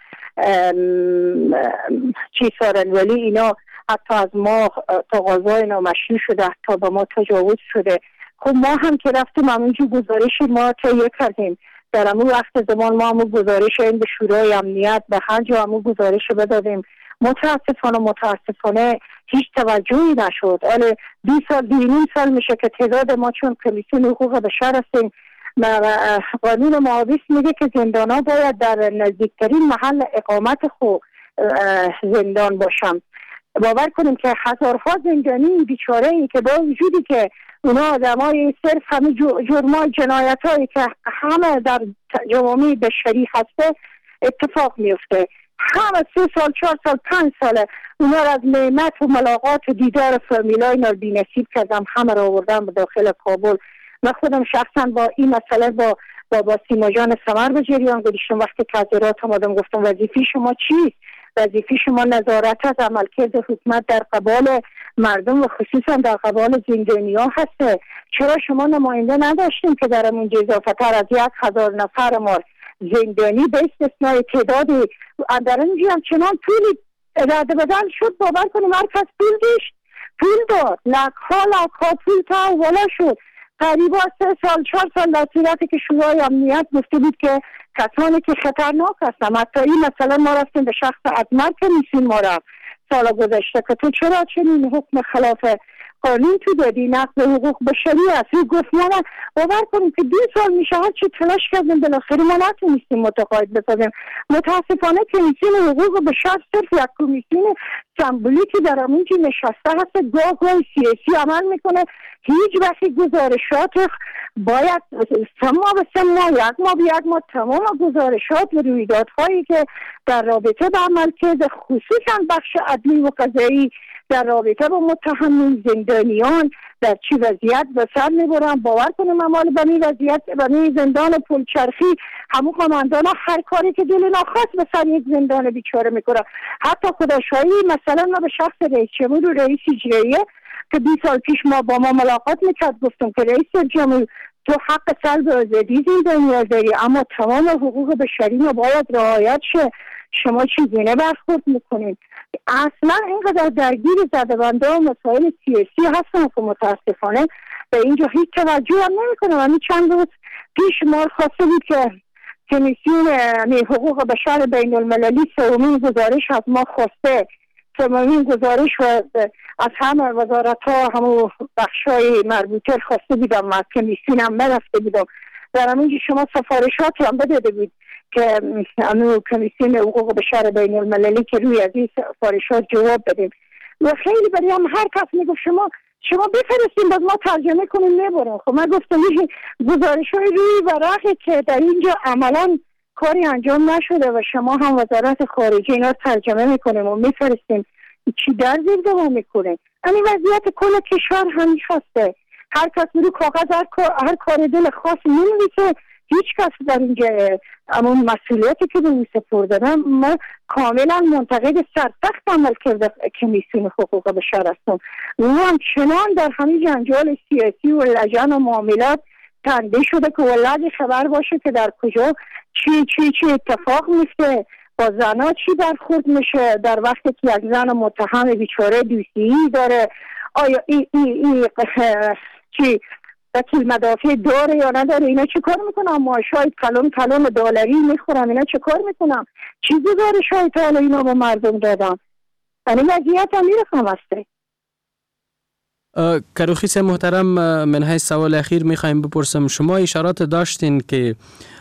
چی سارنولی اینا حتی از ما تقاضای نامشروع شده، حتی به ما تجاوز شده. خب ما هم که رفتیم همونجور گزارش ما تهیه کردیم، در همون وقت زمان ما همون گزارش این به شورای امنیت به هر جا همون گزارش بدادیم. متاسفانه متاسفانه هیچ توجهی نشد. اله دو سال دو سال میشه که تعداد ما چون کمیسیون حقوق بشر هستیم، قانون محابس میگه که زندانا باید در نزدیکترین محل اقامت خود زندان باشن. باور کنیم که هزارها زندانی بیچاره ای که با وجودی که اونا آدمای صرف همه جرمای جنایت هایی که همه در جوامع بشری هسته اتفاق میفته، همه سه سال چهار سال پنج ساله اونا را از نعمت و ملاقات و دیدار فامیلای اینا بی نصیب کردم، همه را آوردم به داخل کابل. من خودم شخصا با این مسئله با بابا سیما جان سمر به جریان گذاشتم. وقتی که حضرات آمدم گفتم وظیفه شما چیست؟ وظیفه شما نظارت از عملکرد حکومت در قبال مردم و خصوصا در قبال زندانی‌ها هسته. چرا شما نماینده نداشتیم که در اون اضافه تر از یک هزار نفر ما زندانی به استثنای تعدادی در اونجا هم چنان پولی رد بدل شد، باور کنیم هر کس پول داشت پول داد، لکها لکها پول تا والا شد. قریبا سه سال چهار سال در صورتی که شورای امنیت گفته بود که کسانی که خطرناک هستن، حتی این مثلا ما رفتیم به شخص ادمر که نیستیم ما رفت سال گذشته که تو چرا چنین حکم خلاف قانون تو دادی، نقض حقوق بشری است. او گفت نه نه باور کنیم که دو سال میشه هر چی تلاش کردیم بالاخره ما نتونستیم متقاعد بسازیم. متاسفانه کمیسیون حقوق بشر صرف یک کمیسیون سمبولیکی در همونجا نشسته هست، گاه گاه سیاسی عمل میکنه. هیچ وقت گزارشات باید سه ماه به سه ماه، یک ماه به یک ماه تمام گزارشات و رویدادهایی که در رابطه با عملکرد خصوصا بخش عدلی و قضایی در رابطه با متهمین زندانیان در چی وضعیت به سر میبرن. باور کنیم امال بنی وضعیت بنی زندان پلچرخی همون قماندان ها هر کاری که دل ناخواست به سر یک زندان بیچاره میکنن. حتی خداشایی مثلا ما به شخص رئیس جمهور و رئیس اجراییه که بیست سال پیش ما با ما ملاقات میکرد گفتم که رئیس جمهور تو حق سلب آزادی زندانی داری اما تمام حقوق بشری ما باید رعایت شه، شما چگونه برخورد میکنید؟ اصلا اینقدر درگیر زده‌بندی و مسائل سیاسی هستن که متاسفانه به اینجا هیچ توجه هم نمیکنه. همین چند روز پیش ما خواسته بود که کمیسیون حقوق بشر بین المللی سومین گزارش از ما خواسته، سومین گزارش و از همه وزارت ها همون بخش های مربوطه خواسته بودم، از کمیسیون هم نرفته بودم. در همینجا شما سفارشاتی هم بداده بود که امنو کمیسیون حقوق بشر بین المللی که روی از این سفارشات جواب بدیم و خیلی برای هم هر کس میگفت شما شما بفرستیم باز ما ترجمه کنیم میبرم. خب من گفتم این گزارش های روی ورقی که در اینجا عملا کاری انجام نشده و شما هم وزارت خارجه اینا ترجمه میکنیم و میفرستیم، چی در زیر دوام میکنیم؟ این وضعیت کل کشور همیشه هسته. هر کس رو کاغذ هر, هر کار دل خاص نمی‌نویسه، هیچ کس در اینجا اما مسئولیتی که به او سپردن ما کاملا منتقد سرسخت عمل کرده کمیسیون حقوق بشر هستم. او هم چنان در همین جنجال سیاسی و لجن و معاملات تنده شده که ولادی خبر باشه که در کجا چی چی چی اتفاق میفته، با زنها چی برخورد میشه در وقتی که یک زن متهم بیچاره دوستی داره. آیا ای ای ای چی وکیل مدافع داره یا نداره؟ اینا چه کار میکنم؟ معاشای کلون کلون دلاری میخورم، اینا چه کار میکنم؟ چی گزارش های تا حالا اینا به مردم دادم؟ یعنی وضعیت هم میرسم هسته. کروخیس محترم، من های سوال اخیر میخوایم بپرسم، شما اشارات داشتین که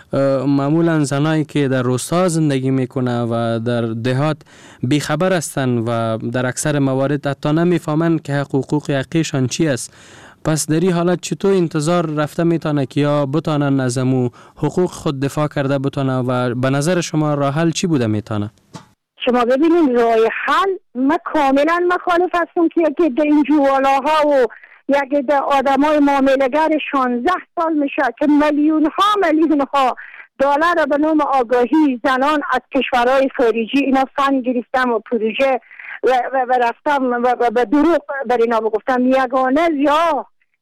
معمولا زنایی که در روستا زندگی میکنه و در دهات بیخبر هستن و در اکثر موارد حتی نمیفهمن که حقوق حقیقشان چی است. پس در این حالت چطور انتظار رفته میتونه که یا بتانن از امو حقوق خود دفاع کرده بتونه و به نظر شما راه حل چی بوده میتونه؟ شما ببینید راه حل من کاملا مخالف هستم که یکی ده این جوالاها و یکی ده آدم های معامله‌گر شانزده سال میشه که میلیون ها میلیون ها دلار به نام آگاهی زنان از کشورهای خارجی اینا فند گرفتم و پروژه و, و, و رفتم و, و به دروغ بر اینا بگفتم. یگانه راه،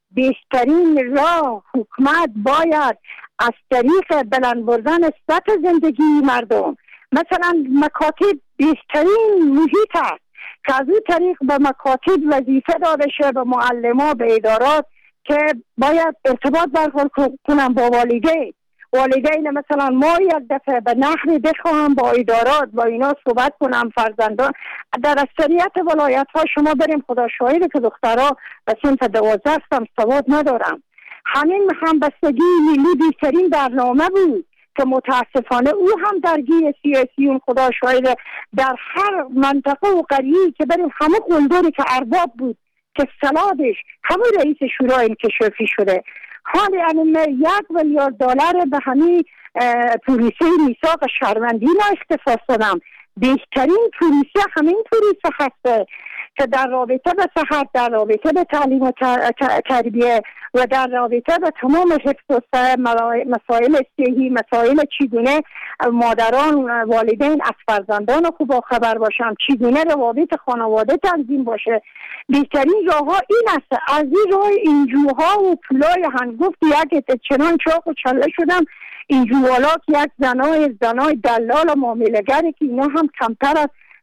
بهترین راه حکومت باید از طریق بلند بردن سطح زندگی مردم، مثلا مکاتب بهترین محیط است که از این طریق به مکاتب وظیفه داده شه، به معلمان، به ادارات که باید ارتباط برقرار کنن با والدین. والدین مثلا ما یک دفعه به نحوی بخواهم با ادارات با اینا صحبت کنم. فرزندان در اکثریت ولایت ها شما بریم خدا شاهده که دخترها به صنف دوازده هستم سواد ندارم. همین همبستگی ملی بیشترین برنامه بود که متاسفانه او هم درگیر سیاسیون خدا شاهده در هر منطقه و قریه که بریم همه قلدری که ارباب بود که سلادش همه رئیس شورای انکشافی شده. حال یعنی یک میلیارد دلار به همین پولیسی میثاق شهروندی ما اختصاص دادم. بهترین پولیسی همین پولیسی هسته که در رابطه به صحت، در رابطه به تعلیم و تربیه و در رابطه به تمام حفظ و مسائل صحی، مسائل چگونه مادران والدین از فرزندان خوب خبر باشم، چگونه روابط خانواده تنظیم باشه. بهترین راه ها این است. از این راه اینجوها و پلای هنگفت یک چنان چاق و چله شدم این جوالا که یک زنای زنای دلال و معامله‌گری که اینا هم کمتر از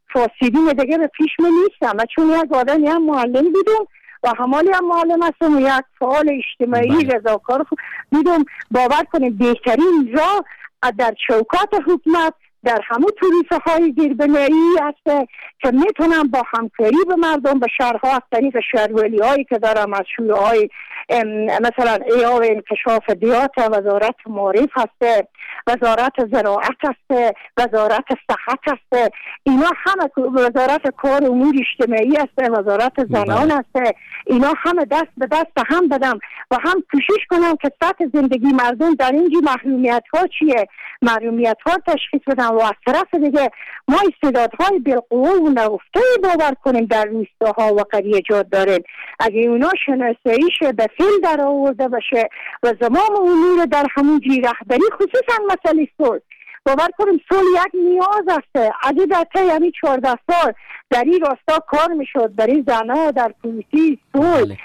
فاسدین دیگه به پیش می نیستم و چون یک آدم یک معلم بودم و همالی هم معلم هستم و یک فعال اجتماعی رضاکار بودم، باور کنیم بهترین راه در چوکات حکومت در همون توریسه های زیربنایی هست که میتونم با همکاری به مردم به شهرها از طریق شهرولی هایی که دارم از شوره های مثلا ایال انکشاف دیات، وزارت معارف هست، وزارت زراعت هست، وزارت صحت هست، اینا همه، وزارت کار امور اجتماعی هست، وزارت زنان هست، اینا همه دست به دست هم بدم و هم کوشش کنم که سطح زندگی مردم در اینجی محرومیت ها چیه، محرومیت ها تشخیص بدم و از طرف دیگه ما استعدادهای بالقوه و نهفته باور کنیم در روستاها و قریجات داریم. اگه اونا شناساییش به فیل در آورده باشه و زمام امور در همون جی رهبری، خصوصا مسئله صلح، باور کنیم صلح یک نیاز است. اگه در طی همین چهارده سال در این راستا کار میشد، در این زنها در کمیته صلح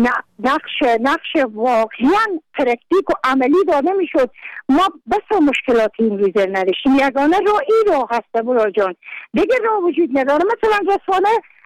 نقش نقش واقعا پرکتیک و عملی داده میشد، ما بس مشکلاتی این روزه نداشتیم. یگانه راه این راه هسته برای جان، دیگه راه وجود نداره. مثلا رسانه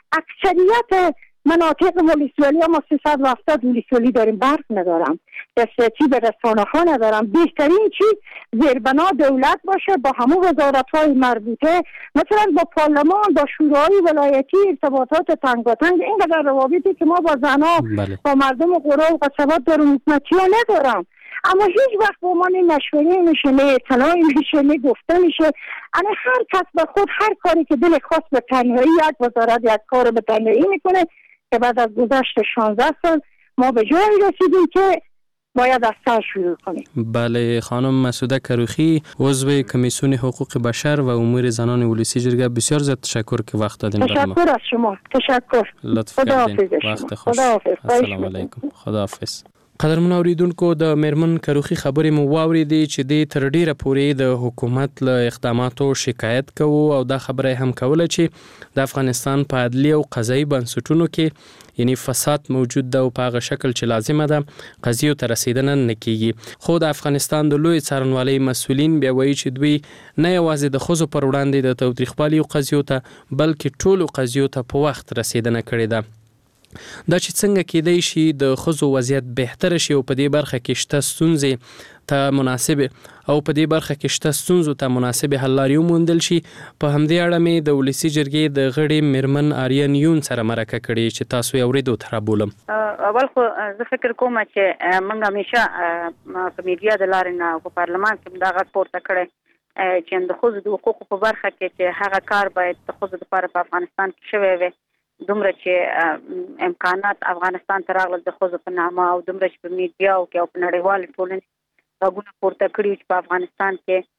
اکثریت مناطق ولسوالی ما سیصد و هفتاد ولسوالی داریم، برق ندارم، دسترسی به رسانه ها ندارم. بهترین چیز زیربنا دولت باشه با همون وزارت های مربوطه، مثلا با پارلمان، با شورای ولایتی، ارتباطات تنگاتنگ، اینقدر روابطی که ما با زنها بله. با مردم قرا و قصبات داریم حکومتی ها ندارم. اما هیچ وقت با ما نشونه میشه، نه اطلاعی میشه، نه گفته میشه. یعنی هر کس به خود هر کاری که دل خواست به تنهایی، یک وزارت یک کار به تنهایی میکنه که بعد از گذشت شانزده سال ما به جایی رسیدیم که باید از سر شروع کنیم. بله خانم مسعوده کروخی، عضو کمیسیون حقوق بشر و امور زنان ولسی جرگه، بسیار زیاد تشکر که وقت دادین. تشکر از شما. تشکر. لطف کردین. وقت خوش. السلام علیکم. خداحافظ. قدرمن اوریدونکو، د میرمن کروخی خبرې مو واوریدې چې د تر ډیره پورې د حکومت له اقداماتو شکایت کوو او دا خبره هم کوله چې د افغانستان په عدلي او قضایي بنسټونو کې یعنی فساد موجود ده او په هغه شکل چې لازمه ده قضیو ته رسیدنه نه کیږي. خو د افغانستان د لوی څارنوالۍ مسؤلین بیا وایي چې دوی نه یوازې د ښځو پر وړاندې د تاوتریخوالي قضیو ته بلکې ټولو قضیو ته په وخت رسیدنه کړې ده. دا چې څنګه کېدای شي د ښځو وضعیت بهتر شي او په دې برخه کې شته ستونزې ته مناسب او په دې برخه کې شته ستونزو ته مناسب حل لارې وموندل شي، په همدې اړه مې د ولسي جرګې د غړي میرمن آریان یون سره مرکه کړې چې تاسو یې اورېدو ته رابولم. اول خو زه فکر کوم چې موږ همیشه په میډیا د لارې نه په پارلمان کې دا غږ پورته کړی چې د ښځو د حقوقو په برخه کې چې هغه کار باید د ښځو لپاره په افغانستان کې شوی وي، دومره چې امکانات افغانستان ته راغلل د ښځو په نامه او دومره چې په میډیاو کې او په نړیوالې ټولنې غږونه پورته کړي چې په افغانستان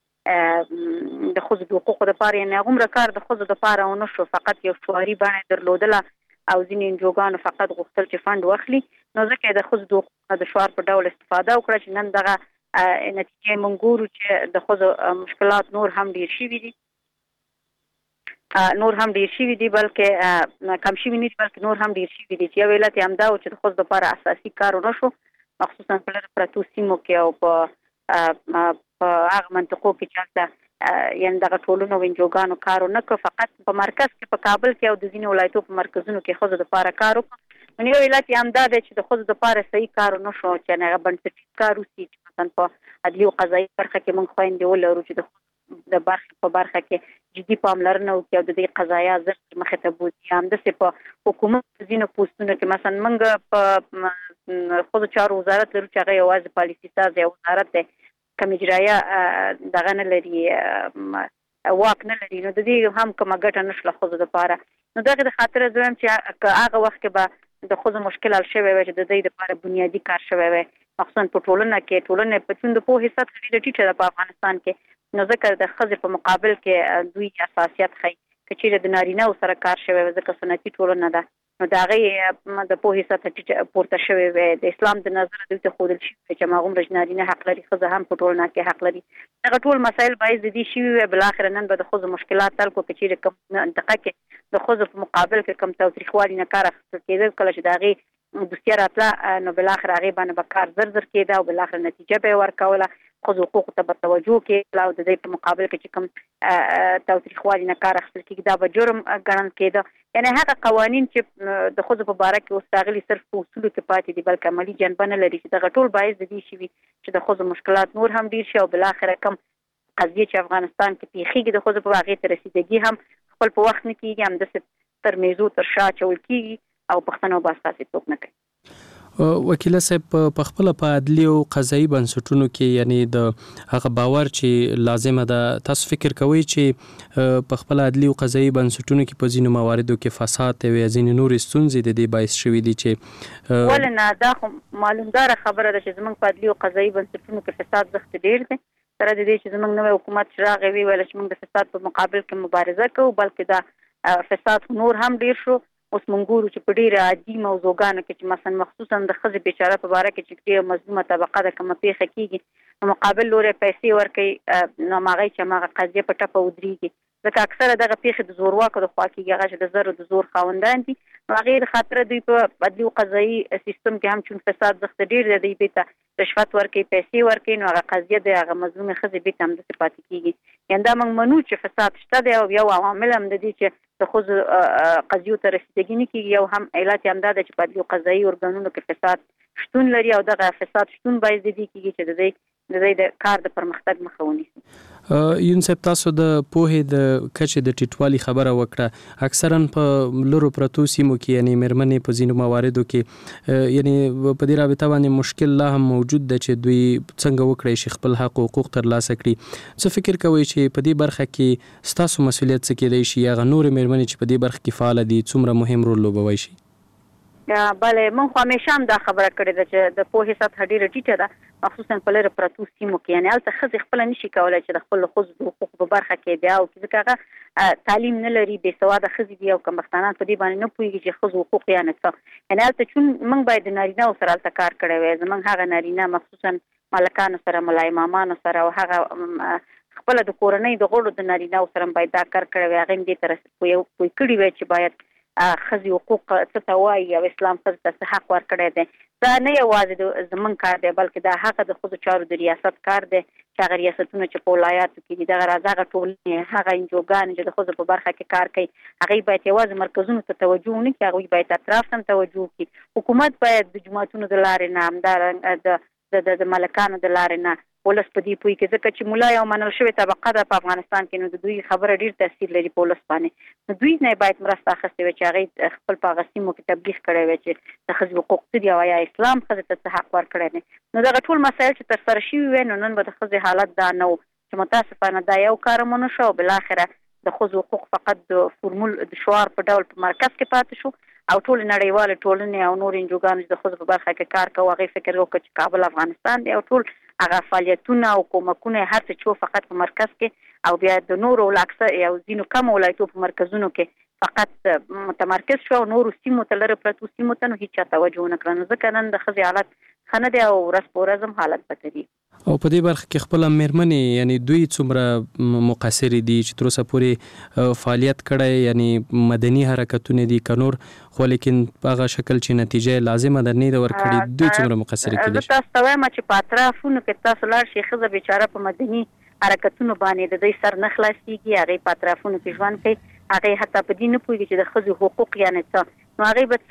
کې د ښځو د حقوقو دپاره یعنې هغومره کار د ښځو دپاره ونه شو، فقط یو شعاري بڼه یې درلودله او ځینې انجوګانو فقط غوښتل چې فنډ واخلي، نو ځکه یې د ښځو د حقوقو د شعار په ډول استفاده وکړه چې نن دغه نتیجې موږ ګورو چې د ښځو مشکلات نور هم ډېر شوي دي نور هم ډیر شوي دي بلکې کم شوي نه دي بلکې نور هم ډیر شوي دي چې یو علت یې همدا و چې د ښځو دپاره اساسي کار ونه شو، مخصوصا په لرې پرتو سیمو کې او په هغه منطقو کې چې هلته یعنې دغه ټولنو او انجوګانو کار ونه کړ، فقط په مرکز کې په کابل کې او د ځینې ولایتو په مرکزونو کې ښځو دپاره کار وکړو. نو یو علت یې همدا دی چې د ښځو دپاره صحیح کار ونه شو چې هغه بنسټیز کار وسي چې مثلا په عدلي او قضایي برخه کې موږ خویندې ولرو چې د د برخې په برخه کې جدي پاملرنه وکړي او د دې قضایا زر مخې ته بوځي. همداسې په حکومت ځینو پوسټونو کې مثلا موږ په ښځو چارو وزارت لرو چې هغه یوازې پالیسي ساز یا وزارت دی، کوم اجرایه دغه نه لري، واک نه لري، نو د دې هم کومه ګټه نه شوه ښځو دپاره. نو دغې د خاطره زه وایم چې هغه وخت کې به د ښځو مشکل حل شوی وی چې د دوی دپاره بنیادي کار شوی وی، مخصوصا په ټولنه کې ټولنې په چون د پوهې سطحه ډېره ټیټه ده په افغانستان کې، نو ځکه د ښځې په مقابل کې دوی اساسیت ښیي که چیرې د نارینهو سره کار شوی وی ځکه سنتي ټولنه ده نو د هغې د پوهې سطحه ټیټه پورته شوې وی، د اسلام د نظره دوی ته ښودل شوي وی چې هماغومره نارینه حق لري ښځه هم په ټولنه کې حق لري. دغه ټول مسایل باعث د دې شوي وی بلاخره نن به د ښځو مشکلات حل کړو که چیرې کوم منطقه کې د ښځو په مقابل کې کوم تاوتریخوالي نه کار اخیستل کېده، کله چې د هغې دوسیه راتله نو بلاخره هغې باندې به کار زر زر کېده او بلاخره نتیجه به یې ورکوله. خو حقوق ته توجه کې او د دې په مقابل کې چې کوم تاوتریخوالي نه کار اخیستل کېږي دا به جرم ګڼل کېده. یعنی هغه قوانین چې د ښځو په باره کې اوس راغلي صرف په اصولو کې پاتې دي بلکې عملي جنبه نه لري، چې دغه ټول باعث د دې شوي چې د ښځو مشکلات نور هم ډېر شي او بالاخره کم قضیې چې افغانستان کې پیښیږي د ښځو په هغې ته رسیدګي هم خپل په وخت نه کېږي، همداسې تر میزو تر شا اچول کېږي او پوښتنه او بحث خاصې څوک نه کوي. وکیله صاحب په خپل په عدلي او قضایي بنسټونو کې یعنی د هغه باور چې لازمه ده، تاسو فکر کوئ چې په خپل عدلي او قضایي بنسټونو کې په ځینو مواردو کې فساد او ځینې نورې ستونزې د دې باعث شوي دي چې ولې نه؟ دا خو معلومداره خبره ده چې زموږ په عدلي او قضایي بنسټونو کې فساد زښت ډېر دی، سره د دې چې زموږ نوی حکومت چې راغی ویې ویل چې موږ د فساد په مقابل کې مبارزه کوو، بلکې دا فساد نور هم ډېر شو. اوس موږ ګورو چې په ډېره عادي موضوعګانو کې چې مثلا مخصوصا د ښځې بیچاره په باره کې چې ډېره مظلومه طبقه ده کومه پیښه کېږي نو مقابل لوري پیسې ورکوي نو هماغه چې هماغه قضیه په ټپه ودرېږي، ځکه اکثره دغه پیښې د زورواکو د خوا کېږي، هغه چې د زرو د زور خاوندان دي، نو هغې د خاطره دوی په عدلي او قضایي سیستم کې هم چون فساد زښت ډېر دی، دوی بېرته رشوت ورکوي، پیسې ورکوي، نو هغه قضیه د هغه مظلومې ښځې بېرته همداسې پاتې کېږي. یعنې دا موږ منو چې فساد شته دی او یو عوامل هم د دې چې د ښځو قضیو ته رسیدګي نه کېږي، یو هم علت یې همدا ده چې په عدلي او قضایي ارګانونو کې فساد شتون لري او دغه فساد شتون باعث د دې کېږي چې د دوی د دوی د کار د پرمختګ مخه ونیسي. یون صاحب تاسو د پوهې د کچې د ټیټوالي خبره وکړه، اکثرا په لرو پرتو سیمو کې یعنی مېرمنې په ځینو مواردو کې یعنی په دې رابطه باندې مشکل لا هم موجود ده چې دوی څنګه وکړي شي خپل حق او حقوق ترلاسه کړي. څه فکر کوئ چې په دې برخه کې ستاسو مسؤلیت څه کېدای شي، هغه نورې مېرمنې چې په دې برخه کې فعاله دي څومره مهم رول لوبولی شي؟ بله موږ خو همیشه هم دا خبره کړې ده چې د پوهې سطحه ډېره ټیټه ده، مخصوصا په لرې پرتو سیمو کې، یعنې هلته ښځې خپله نشي کولی چې د خپلو ښځو د حقوقو په برخه کې ادعا وکړي، ځکه هغه تعلیم نه لري، بې سواده ښځې دي او کمبختانان په دې باندې نه پوهېږي چې ښځو حقوق یعنې څه. یعنې هلته چون موږ باید د نارینهو سره هلته کار کړی وی، زموږ هغه نارینه مخصوصا ملکانو سره، ملا امامانو سره او هغه خپله د کورنۍ د غړو د نارینهو سره باید دا کار کړی وی، هغې هم دې ته پوه کړي وی چې باید ښځې حقوق څه ته وایي او اسلام ښځې ته څه حق ورکړی دی. دا نه یوازې زموږ کار دی بلکې دا هغه د ښځو چارو د ریاست کار دی چې هغه ریاستونه چې په ولایاتو کې دي، دغه راز هغه ټولنې هغه انجوګانې چې د ښځو په برخه کې کار کوي، هغوی باید یوازې مرکزونو ته توجه ونه کړي، هغوی باید اطراف ته هم توجه وکړي. حکومت باید د جوماتونو د لارې نه همدارنګه د د ملکانو د لارې نه ولس په دې پوهې کې، ځکه چې ملا یو منل شوې طبقه ده په افغانستان کې، نو د دوی خبره ډېر تاثیر لري په ولس باندې، نو دوی نه باید مرسته اخیستې وي چې هغې خپل په هغه سیمو کې تبلیغ کړی وی چې د ښځې حقوق څه دي او یا اسلام ښځې ته څه حق ورکړی دی. نو دغه ټول مسایل چې ترسره شوي وی نو نن به د ښځې حالت دا نه و، چې متاسفانه دا یو کار ونه شو او بالاخره د ښځو حقوق فقط د فورمول د شعار په ډول په مرکز کې پاتې شو او ټول نړیوالې ټولنې او نور انجوګانو چې د ښځو په برخه کې کار کوي هغې فکر وکړ چې کابل افغانستان دی او ټول هغه فعالیتونه او کومکونه هر څه چې فقط په مرکز کې او بیا د نورو اکثر یا ځینو کم ولایتو په مرکزونو کې فقط متمرکز شو او نورو سیمو ته لرې پرتو سیمو ته نو هیچ چا توجه ونه کړه، نو ځکه نن د ښځې حالت ښه نه دی او ورځ په ورځ هم حالت بدتري. او په دې برخه کې خپله مېرمنې یعنی دوی څومره مقصرې دي چې تر اوسه پورې فعالیت کړی، یعنی مدني حرکتونه دي که نور، خو لیکن په هغه شکل چې نتیجه لازمه ده نه ده ورکړې، دوی څومره مقصرې کېدای شي؟ زه تاسو ته وایم چې په اطرافونو کې تاسو لاړ شئ، ښځه بیچاره په مدني حرکتونو باندې د دوی سر نه خلاصېږي، هغې په اطرافونو کې ژوند کوي، هغې حتی په دې نه پوهېږي چې د ښځو حقوق یعنې څه، نو هغې به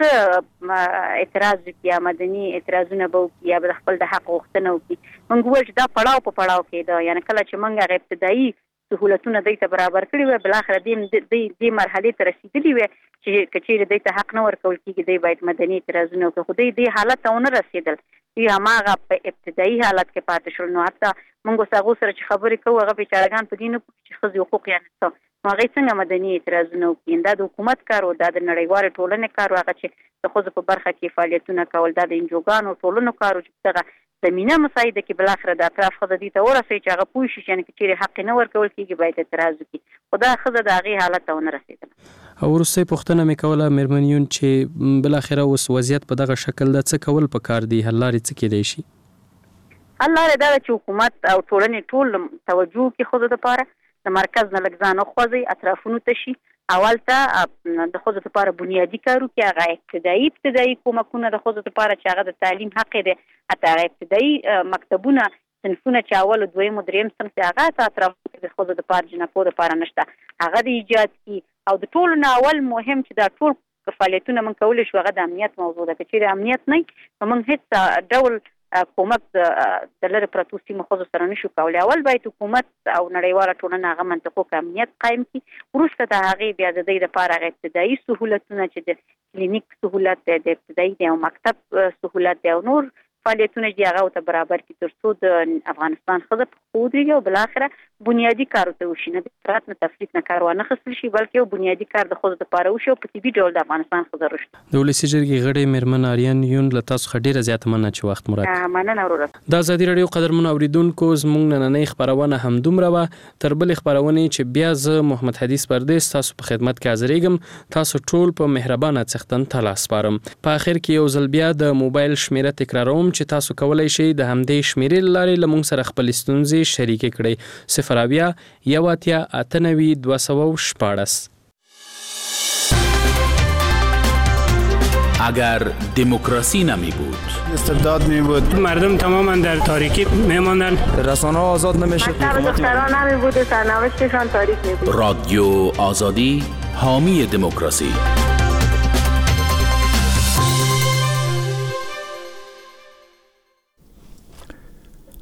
څه اعتراض وکړي یا مدني اعتراضونه به وکړي یا به د خپل د حق غوښتنه وکړي. موږ وویل چې دا پړاو په پړاو کېده، یعنې کله چې موږ هغه ابتدایي سهولتونه دوی ته برابر کړي وی، بالاخره دې مرحلې ته رسېدلي وی چې که چېرې دوی ته حق نه ورکول کېږي دوی باید مدني اعتراضونه وکړي، خو دوی دې حالت ته ونه رسېدل، دوی هماغه په ابتدایي حالت کې پاتې شول. نو حتی موږ اوس هغو سره چې خبرې کوو هغه بیچارهګان په دې نه پوهېږي چې ښځې حقوق یعنې څه، نو هغې څنګه مدني اعتراضونه وکړي؟ دا د حکومت کار و، دا د نړیوالې ټولنې کار و، هغه چې د ښځو په برخه کې فعالیتونه کول، دا د انجوګانو ټولنو کار و چې دغه زمینه مساعده کې بالاخره د اطراف ښځه دې ته ورسوي چې هغه پوه شي چې یعنې که چېرې حق نه ورکول کېږي باید اعتراض وکړي، خو دا ښځه د هغې حالت ته ونه رسېدله. او وروستۍ پوښتنه مې کوله مېرمن یون چې بالاخره اوس وضعیت په دغه شکل ده، څه کول پکار دي؟ حل لارې څه کېدای شي؟ حل لارې دا ده چې حکومت او ټولنې ټول توجه وکړي ښځو دپاره، د مرکز نه لږ ځان وخوځوي، اطرافونو ته شي، اول ته د ښځو لپاره بنیادي کار وکړي، هغه ابتدایي ابتدایي کومکونه د ښځو لپاره چې هغه د تعلیم حق دی، حتی هغه ابتدایي مکتبونه صنفونه چې اول او دویم او دریم صنف هغه اطراف د خود د پار جنکو د پار نشته هغه د ایجاد کی او د ټولو نه اول مهم چې دا ټول فعالیتونه من کولای شو هغه د امنیت موضوع ده چې امنیت نه موږ هیڅ ډول حکومت د لری پروتو سیمه خو سره نشو کولای. اول باید حکومت او نړیواله ټولنه هغه منطقو کې امنیت قائم کړي وروسته د هغه بیا د دې لپاره هغه ابتدایي سہولتونه چې د کلینیک سہولت د ابتدایي او مکتب سہولت او نور فعالیتونه چې هغه ته برابر کړي ترڅو د افغانستان خزه په خودري او بل اخره بنیادی کار ته وشي نه د افراط نه تفریط نه کار ونه خصل شي بلکې یو بنیادی کار د خود لپاره وشي او په طبي ډول د افغانستان خزه رشد. د ولسی جرګې غړي میرمن آریان یون له تاسو خډيره زیات مننه چې وخت مراد. مننه وروره. د ازادي رادیو قدرمن اوریدونکو زموږ نننۍ خبرونه هم دومره و تر بل خبرونه چې بیا ز محمد حدیث پردیس تاسو په خدمت کې حاضرېږم. تاسو ټول په مهربانه څښتن تلا سپارم. په اخر کې یو ځل بیا د موبایل شمیره تکراروم چې تاسو کولای شئ د همدې شمیرې لارې لمون سره خپل ستونزې شریک کړئ. صفر اویا یو اتیا اته نوي دوه سوه شپاړس. اگر دموکراسی نمی بود، استبداد می بود، مردم تماما در تاریکی می ماندن، رسانه ها آزاد نمی شد، دختران نمی بود، سرنوشتشان تاریک می بود. رادیو آزادی حامی دموکراسی.